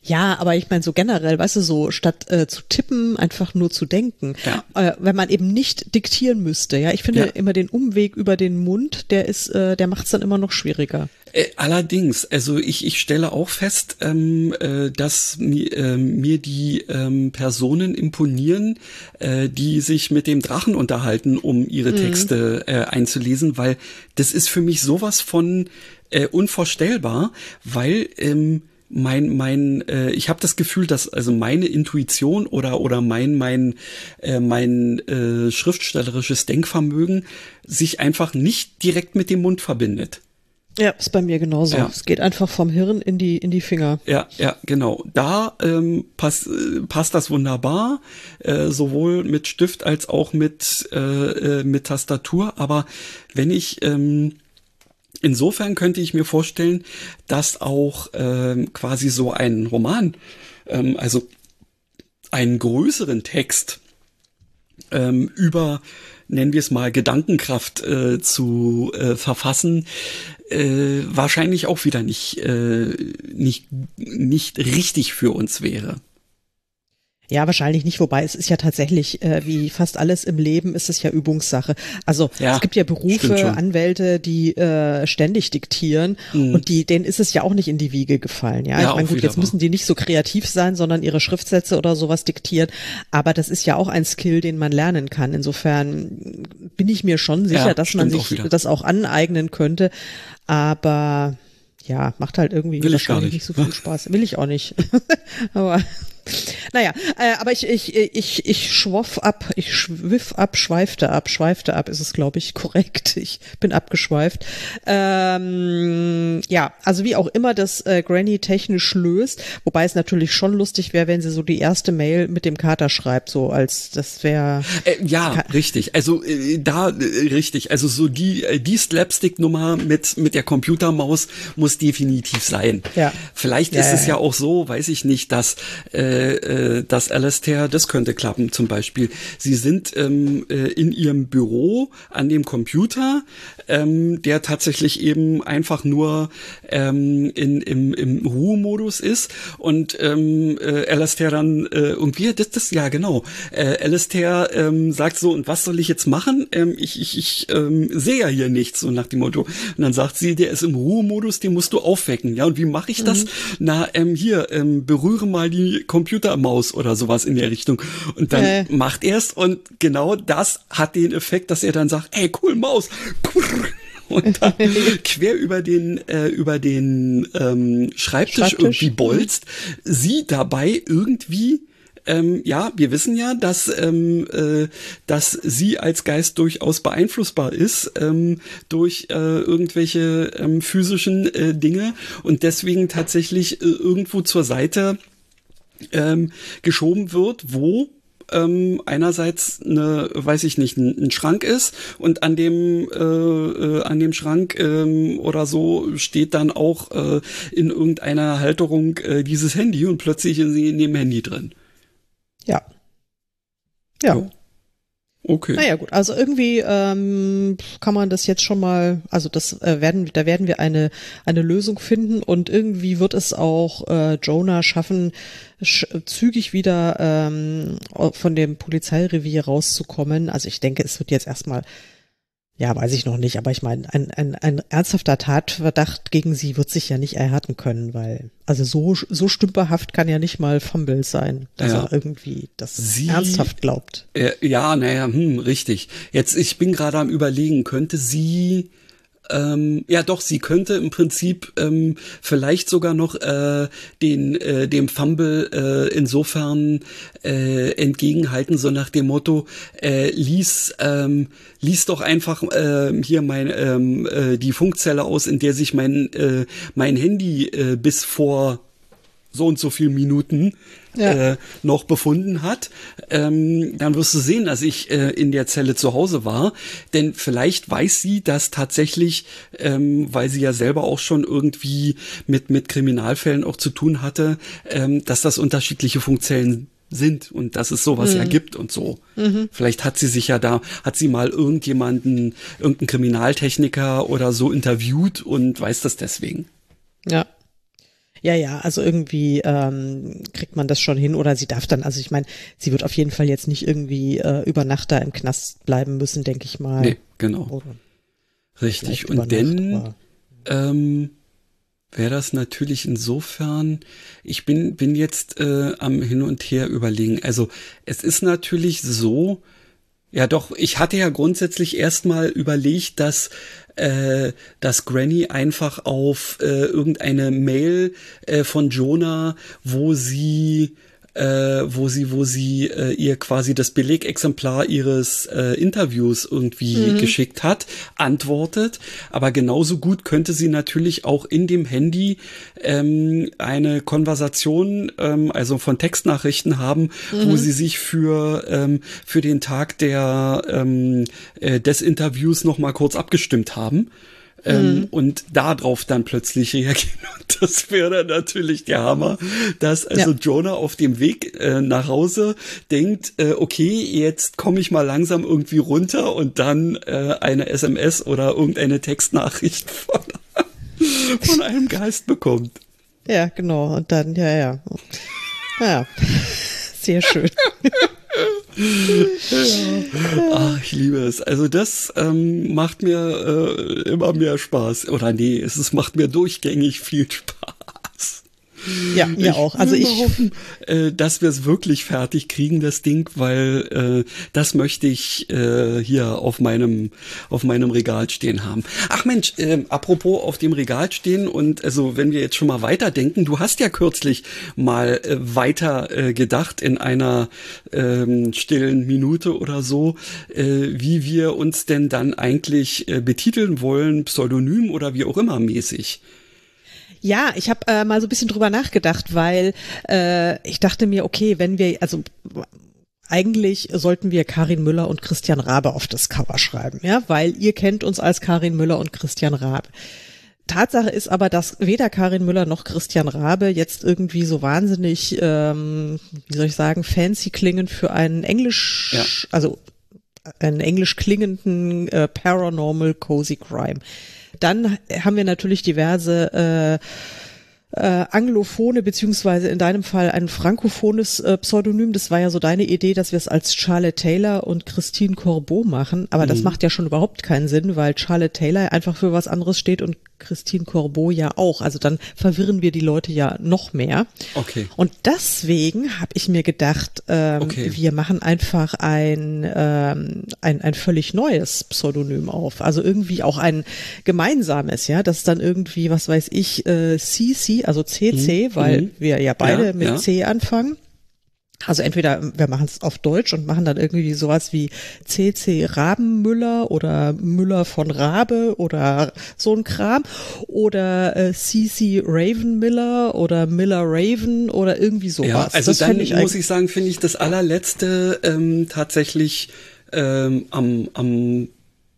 Ja, aber ich meine so generell, weißt du, so statt äh, zu tippen, einfach nur zu denken. Ja. Äh, wenn man eben nicht diktieren müsste, ja. Ich finde Ja. immer den Umweg über den Mund, der ist, äh, der macht es dann immer noch schwieriger. Äh, allerdings, also ich, ich stelle auch fest, ähm, äh, dass mi, äh, mir die ähm, Personen imponieren, äh, die sich mit dem Drachen unterhalten, um ihre Mhm. Texte äh, einzulesen, weil das ist für mich sowas von äh, unvorstellbar, weil ähm, mein mein äh, ich habe das Gefühl, dass also meine Intuition oder oder mein mein äh, mein äh, schriftstellerisches Denkvermögen sich einfach nicht direkt mit dem Mund verbindet. Ja, ist bei mir genauso. Ja. Es geht einfach vom Hirn in die in die Finger. Ja, ja, genau. Da ähm, pass, äh, passt das wunderbar, äh, sowohl mit Stift als auch mit äh, äh, mit Tastatur. Aber wenn ich ähm, insofern könnte ich mir vorstellen, dass auch ähm, quasi so ein Roman, ähm, also einen größeren Text ähm, über, nennen wir es mal, Gedankenkraft äh, zu äh, verfassen, äh, wahrscheinlich auch wieder nicht, äh, nicht, nicht richtig für uns wäre. Ja, wahrscheinlich nicht, wobei es ist ja tatsächlich, äh, wie fast alles im Leben, ist es ja Übungssache. Also Ja, es gibt ja stimmt Berufe, schon. Anwälte, die äh, ständig diktieren Mhm. und die, denen ist es ja auch nicht in die Wiege gefallen. Ja, Ja, ich meine, auch gut, wieder jetzt wahr. müssen die nicht so kreativ sein, sondern ihre Schriftsätze oder sowas diktieren. Aber das ist ja auch ein Skill, den man lernen kann. Insofern bin ich mir schon sicher, Ja, dass man stimmt auch sich wieder. das auch aneignen könnte. Aber ja, macht halt irgendwie Will ich gar wahrscheinlich nicht. nicht so viel Spaß. Will ich auch nicht. Aber naja, äh, aber ich, ich, ich, ich schwoff ab, ich schwiff ab, schweifte ab, schweifte ab, ist es, glaube ich, korrekt. Ich bin abgeschweift. Ähm, ja, also wie auch immer das äh, Granny technisch löst, wobei es natürlich schon lustig wäre, wenn sie so die erste Mail mit dem Kater schreibt, so als das wäre. Äh, ja, richtig. Also äh, da äh, richtig. Also so die äh, die Slapstick-Nummer mit mit der Computermaus muss definitiv sein. Ja. Vielleicht Ja, ist ja, es ja ja. auch so, weiß ich nicht, dass äh, äh, dass Alastair, das könnte klappen zum Beispiel. Sie sind ähm, äh, in ihrem Büro an dem Computer, ähm, der tatsächlich eben einfach nur ähm, in im im Ruhemodus ist und ähm, äh, Alastair dann äh, irgendwie das das ja genau. Äh, Alastair ähm, sagt so, und was soll ich jetzt machen? Ähm, ich ich, ich ähm, sehe ja hier nichts, so nach dem Motto. Und dann sagt sie, der ist im Ruhemodus, den musst du aufwecken. Ja, und wie mache ich das? Na, ähm, hier, ähm, berühre mal die Computermaus oder sowas in der Richtung. Und dann Äh. macht er es und genau das hat den Effekt, dass er dann sagt, ey, cool, Maus. Und dann quer über den äh, über den ähm, Schreibtisch, Schreibtisch. irgendwie bolzt, sie dabei irgendwie ähm, ja, wir wissen ja, dass ähm, äh, dass sie als Geist durchaus beeinflussbar ist ähm, durch äh, irgendwelche ähm, physischen äh, Dinge und deswegen tatsächlich äh, irgendwo zur Seite ähm, geschoben wird, wo ähm, einerseits eine, weiß ich nicht, ein, ein Schrank ist und an dem äh, äh, an dem Schrank ähm, oder so steht dann auch äh, in irgendeiner Halterung äh, dieses Handy und plötzlich ist sie in dem Handy drin. Ja. Ja. Jo. Okay. Naja, gut, also irgendwie ähm, kann man das jetzt schon mal, also das äh, werden, da werden wir eine eine Lösung finden und irgendwie wird es auch äh, Jonah schaffen, sch zügig wieder ähm, von dem Polizeirevier rauszukommen. Also ich denke, es wird jetzt erstmal, ja, weiß ich noch nicht, aber ich meine, ein, ein, ein ernsthafter Tatverdacht gegen sie wird sich ja nicht erhärten können, weil, also so, so stümperhaft kann ja nicht mal Fumble sein, dass Ja. er irgendwie das Sie- ernsthaft glaubt. Äh, ja, naja, hm, richtig. Jetzt, ich bin gerade am Überlegen, könnte sie, ähm, ja doch, sie könnte im Prinzip ähm, vielleicht sogar noch äh, den äh, dem Fumble äh, insofern äh, entgegenhalten, so nach dem Motto, äh, lies ähm, lies doch einfach ähm, hier mein ähm, äh, die Funkzelle aus, in der sich mein äh, mein Handy äh, bis vor so und so viel Minuten Ja. äh, noch befunden hat, ähm, dann wirst du sehen, dass ich äh, in der Zelle zu Hause war. Denn vielleicht weiß sie das tatsächlich, ähm, weil sie ja selber auch schon irgendwie mit mit Kriminalfällen auch zu tun hatte, ähm, dass das unterschiedliche Funkzellen sind und dass es sowas ja gibt und so. Vielleicht hat sie sich ja da, hat sie mal irgendjemanden, irgendeinen Kriminaltechniker oder so interviewt und weiß das deswegen. Ja. Ja, ja, also irgendwie ähm, kriegt man das schon hin oder sie darf dann, also ich meine, sie wird auf jeden Fall jetzt nicht irgendwie äh, über Nacht da im Knast bleiben müssen, denke ich mal. Nee, genau. Oder richtig. Und dann ähm, wäre das natürlich insofern, ich bin, bin jetzt äh, am Hin und Her überlegen. Also es ist natürlich so, ja doch, ich hatte ja grundsätzlich erstmal überlegt, dass äh, dass Granny einfach auf äh, irgendeine Mail äh, von Jonah, wo sie äh, wo sie, wo sie äh, ihr quasi das Belegexemplar ihres äh, Interviews irgendwie mhm. geschickt hat, antwortet. Aber genauso gut könnte sie natürlich auch in dem Handy ähm, eine Konversation, ähm, also von Textnachrichten haben, mhm. wo sie sich für ähm, für den Tag der ähm, äh, des Interviews noch mal kurz abgestimmt haben. Ähm, mhm. Und darauf dann plötzlich reagieren. Und das wäre dann natürlich der Hammer, dass also ja. Jonah auf dem Weg äh, nach Hause denkt, äh, okay, jetzt komme ich mal langsam irgendwie runter und dann äh, eine S M S oder irgendeine Textnachricht von, von einem Geist bekommt. Ja, genau. Und dann, ja, ja. Ja, sehr schön. Ja. Ach, ich liebe es. Also das ähm, macht mir äh, immer mehr Spaß. Oder nee, es ist, macht mir durchgängig viel Spaß. Ja, mir ich auch. Also ich hoffen, äh, dass wir es wirklich fertig kriegen, das Ding, weil äh, das möchte ich äh, hier auf meinem auf meinem Regal stehen haben. Ach Mensch, äh, apropos auf dem Regal stehen und also wenn wir jetzt schon mal weiterdenken, du hast ja kürzlich mal äh, weiter äh, gedacht in einer ähm, stillen Minute oder so, äh, wie wir uns denn dann eigentlich äh, betiteln wollen, Pseudonym oder wie auch immer mäßig. Ja, ich habe äh, mal so ein bisschen drüber nachgedacht, weil äh, ich dachte mir, okay, wenn wir, also eigentlich sollten wir Karin Müller und Christian Rabe auf das Cover schreiben, ja, weil ihr kennt uns als Karin Müller und Christian Rabe. Tatsache ist aber, dass weder Karin Müller noch Christian Rabe jetzt irgendwie so wahnsinnig, ähm, wie soll ich sagen, fancy klingen für einen Englisch, ja. also einen englisch klingenden äh, Paranormal Cozy Crime. Dann haben wir natürlich diverse äh, äh, anglophone, beziehungsweise in deinem Fall ein frankophones äh, Pseudonym. Das war ja so deine Idee, dass wir es als Charlotte Taylor und Christine Corbeau machen. Aber mhm. das macht ja schon überhaupt keinen Sinn, weil Charlotte Taylor einfach für was anderes steht und Christine Corbeau ja auch. Also dann verwirren wir die Leute ja noch mehr. Okay. Und deswegen habe ich mir gedacht, ähm, okay. wir machen einfach ein, ähm, ein ein völlig neues Pseudonym auf. Also irgendwie auch ein gemeinsames, ja, das ist dann irgendwie, was weiß ich, äh, C C, also C C, mhm. weil wir ja beide ja, mit ja. C anfangen. Also entweder wir machen es auf Deutsch und machen dann irgendwie sowas wie C C Rabenmüller oder Müller von Rabe oder so ein Kram oder äh, C C Ravenmiller oder Miller Raven oder irgendwie sowas. Ja, also das dann ich muss ich sagen, finde ich das allerletzte ähm, tatsächlich ähm, am am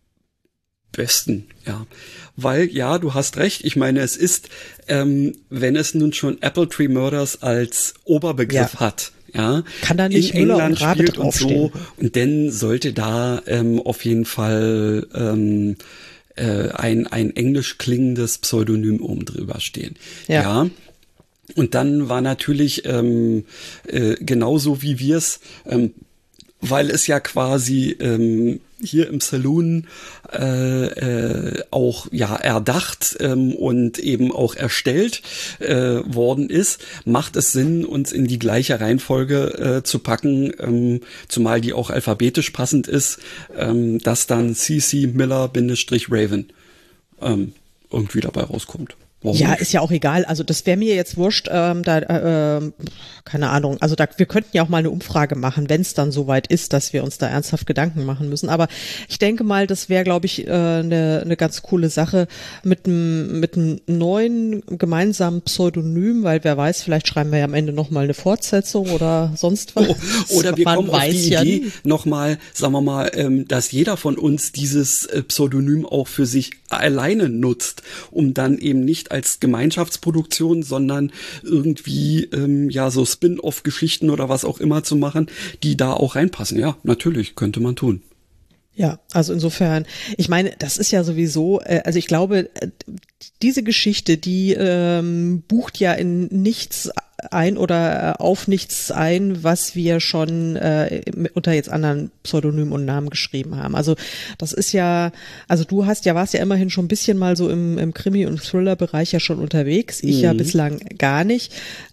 besten, ja. Weil, ja, du hast recht, ich meine, es ist, ähm, wenn es nun schon Apple Tree Murders als Oberbegriff ja. hat, ja, kann da nicht in Müller England und Rabe spielt und so, draufstehen. Und dann sollte da ähm, auf jeden Fall ähm, äh, ein ein englisch klingendes Pseudonym oben drüber stehen. Ja. ja. Und dann war natürlich ähm, äh, genauso wie wir es, ähm, weil es ja quasi ähm, hier im Saloon äh, äh, auch ja erdacht ähm, und eben auch erstellt äh, worden ist, macht es Sinn, uns in die gleiche Reihenfolge äh, zu packen, ähm, zumal die auch alphabetisch passend ist, ähm, dass dann C C Miller-Raven ähm, irgendwie dabei rauskommt. Warum ja, nicht? Ist ja auch egal. Also das wäre mir jetzt wurscht. Ähm, da, äh, keine Ahnung. Also da, wir könnten ja auch mal eine Umfrage machen, wenn es dann soweit ist, dass wir uns da ernsthaft Gedanken machen müssen. Aber ich denke mal, das wäre, glaube ich, eine äh, ne ganz coole Sache mit einem mit einem neuen gemeinsamen Pseudonym, weil wer weiß, vielleicht schreiben wir ja am Ende noch mal eine Fortsetzung oder sonst was. Oh, oder wir Man kommen auf die ja Idee noch mal, sagen wir mal, ähm, dass jeder von uns dieses äh, Pseudonym auch für sich alleine nutzt, um dann eben nicht als Gemeinschaftsproduktion, sondern irgendwie ähm, ja so Spin-off-Geschichten oder was auch immer zu machen, die da auch reinpassen. Ja, natürlich, könnte man tun. Ja, also insofern, ich meine, das ist ja sowieso, äh, also ich glaube, äh, diese Geschichte, die ähm, bucht ja in nichts ein oder auf nichts ein, was wir schon äh, unter jetzt anderen Pseudonymen und Namen geschrieben haben. Also das ist ja, also du hast ja, warst ja immerhin schon ein bisschen mal so im, im Krimi- und Thriller-Bereich ja schon unterwegs, ich mhm. ja bislang gar nicht.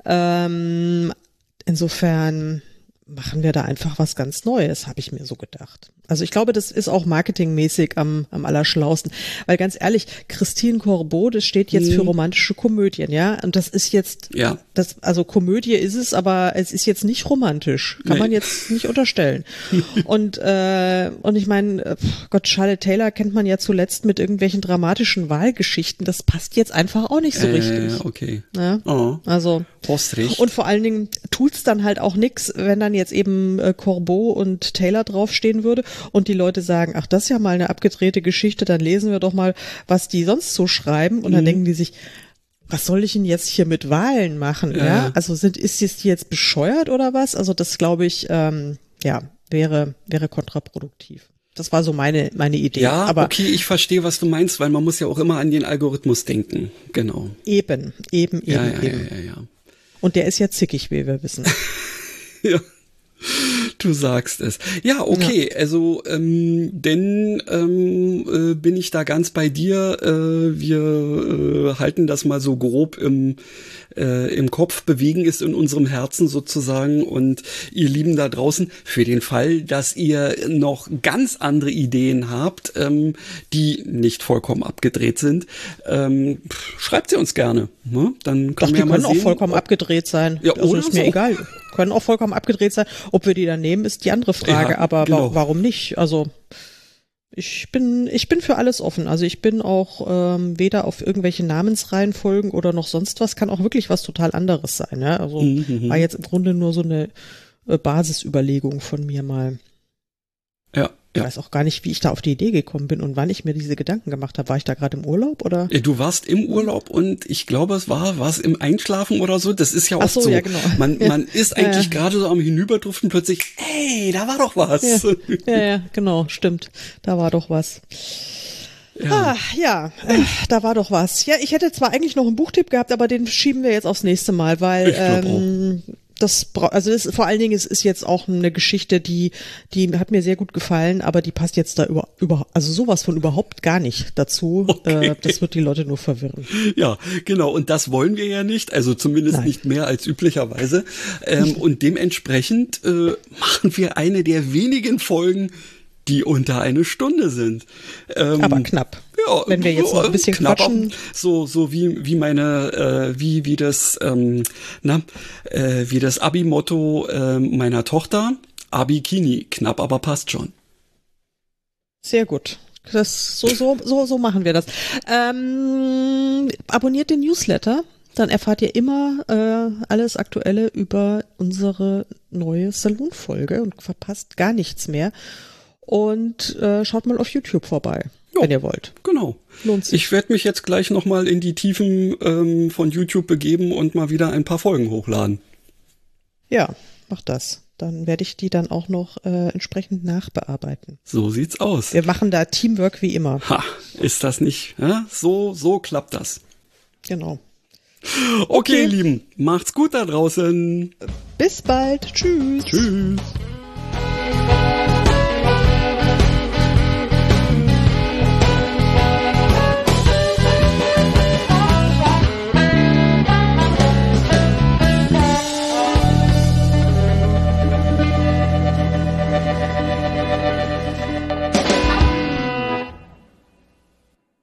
Ähm, insofern machen wir da einfach was ganz Neues, habe ich mir so gedacht. Also ich glaube, das ist auch marketingmäßig am, am allerschlausten. Weil ganz ehrlich, Christine Corbeau, das steht jetzt hm. für romantische Komödien, ja. Und das ist jetzt, ja. das, also Komödie ist es, aber es ist jetzt nicht romantisch. Kann nee. man jetzt nicht unterstellen. und, äh, und ich meine, Gott, Charlotte Taylor kennt man ja zuletzt mit irgendwelchen dramatischen Wahlgeschichten. Das passt jetzt einfach auch nicht so äh, richtig. Okay. Ja? Oh. Also. Hast recht. Und vor allen Dingen tut's dann halt auch nix, wenn dann jetzt eben äh, Corbeau und Taylor draufstehen würde und die Leute sagen, ach, das ist ja mal eine abgedrehte Geschichte, dann lesen wir doch mal, was die sonst so schreiben und mhm. dann denken die sich, was soll ich denn jetzt hier mit Wahlen machen? Ja, ja? Also sind, ist die jetzt bescheuert oder was? Also das glaube ich, ähm, ja, wäre, wäre kontraproduktiv. Das war so meine, meine Idee. Ja, aber okay, ich verstehe, was du meinst, weil man muss ja auch immer an den Algorithmus denken. Genau. Eben, eben, eben, ja, ja, eben. Ja, ja, ja. Und der ist ja zickig, wie wir wissen. Ja. Du sagst es. Ja, okay, ja. also ähm, denn ähm, äh, bin ich da ganz bei dir. Äh, wir äh, halten das mal so grob im äh, im Kopf, bewegen ist in unserem Herzen sozusagen. Und ihr Lieben da draußen, für den Fall, dass ihr noch ganz andere Ideen habt, ähm, die nicht vollkommen abgedreht sind, ähm, schreibt sie uns gerne. Ne? Dann können Doch, wir die ja mal können sehen, auch vollkommen ob, abgedreht sein. Ja, also oder ist mir so. egal. Können auch vollkommen abgedreht sein. Ob wir die dann nehmen, ist die andere Frage. Ja, aber genau. wa- warum nicht? Also ich bin ich bin für alles offen. Also ich bin auch ähm, weder auf irgendwelche Namensreihenfolgen oder noch sonst was. Kann auch wirklich was total anderes sein. Ja? Also Mhm. war jetzt im Grunde nur so eine äh, Basisüberlegung von mir mal. Ja. Ich Ja. weiß auch gar nicht, wie ich da auf die Idee gekommen bin und wann ich mir diese Gedanken gemacht habe. War ich da gerade im Urlaub oder? Du warst im Urlaub und ich glaube, es war was im Einschlafen oder so. Das ist ja oft Ach so, so. ja, genau. Man, man ist eigentlich Ja. gerade so am Hinüberdriften plötzlich, ey, da war doch was. Ja, ja, ja, genau, stimmt. Da war doch was. Ja. Ah, ja, äh, da war doch was. Ja, ich hätte zwar eigentlich noch einen Buchtipp gehabt, aber den schieben wir jetzt aufs nächste Mal, weil Ich glaub ähm, das, bra- also das vor allen Dingen, es ist jetzt auch eine Geschichte, die, die hat mir sehr gut gefallen, aber die passt jetzt da über, über, also sowas von überhaupt gar nicht dazu. Okay. Äh, das wird die Leute nur verwirren. Ja, genau. Und das wollen wir ja nicht, also zumindest Nein. nicht mehr als üblicherweise. Ähm, und dementsprechend äh, machen wir eine der wenigen Folgen, die unter eine Stunde sind. Ähm, Aber knapp. Ja, Wenn wir jetzt noch ein bisschen knapp, quatschen. so so wie wie meine äh, wie wie das ähm, na äh, wie das Abi-Motto äh, meiner Tochter, Abikini, knapp, aber passt schon. Sehr gut. Das, so, so, so, so machen wir das. Ähm, abonniert den Newsletter, dann erfahrt ihr immer äh, alles Aktuelle über unsere neue Saloon-Folge und verpasst gar nichts mehr. Und äh, schaut mal auf YouTube vorbei, Jo, wenn ihr wollt. Genau. Lohnt sich. Ich werde mich jetzt gleich nochmal in die Tiefen ähm, von YouTube begeben und mal wieder ein paar Folgen hochladen. Ja, macht das. Dann werde ich die dann auch noch äh, entsprechend nachbearbeiten. So sieht's aus. Wir machen da Teamwork wie immer. Ha, ist das nicht? Ja? So, so klappt das. Genau. Okay, okay, ihr Lieben, macht's gut da draußen. Bis bald. Tschüss. Tschüss.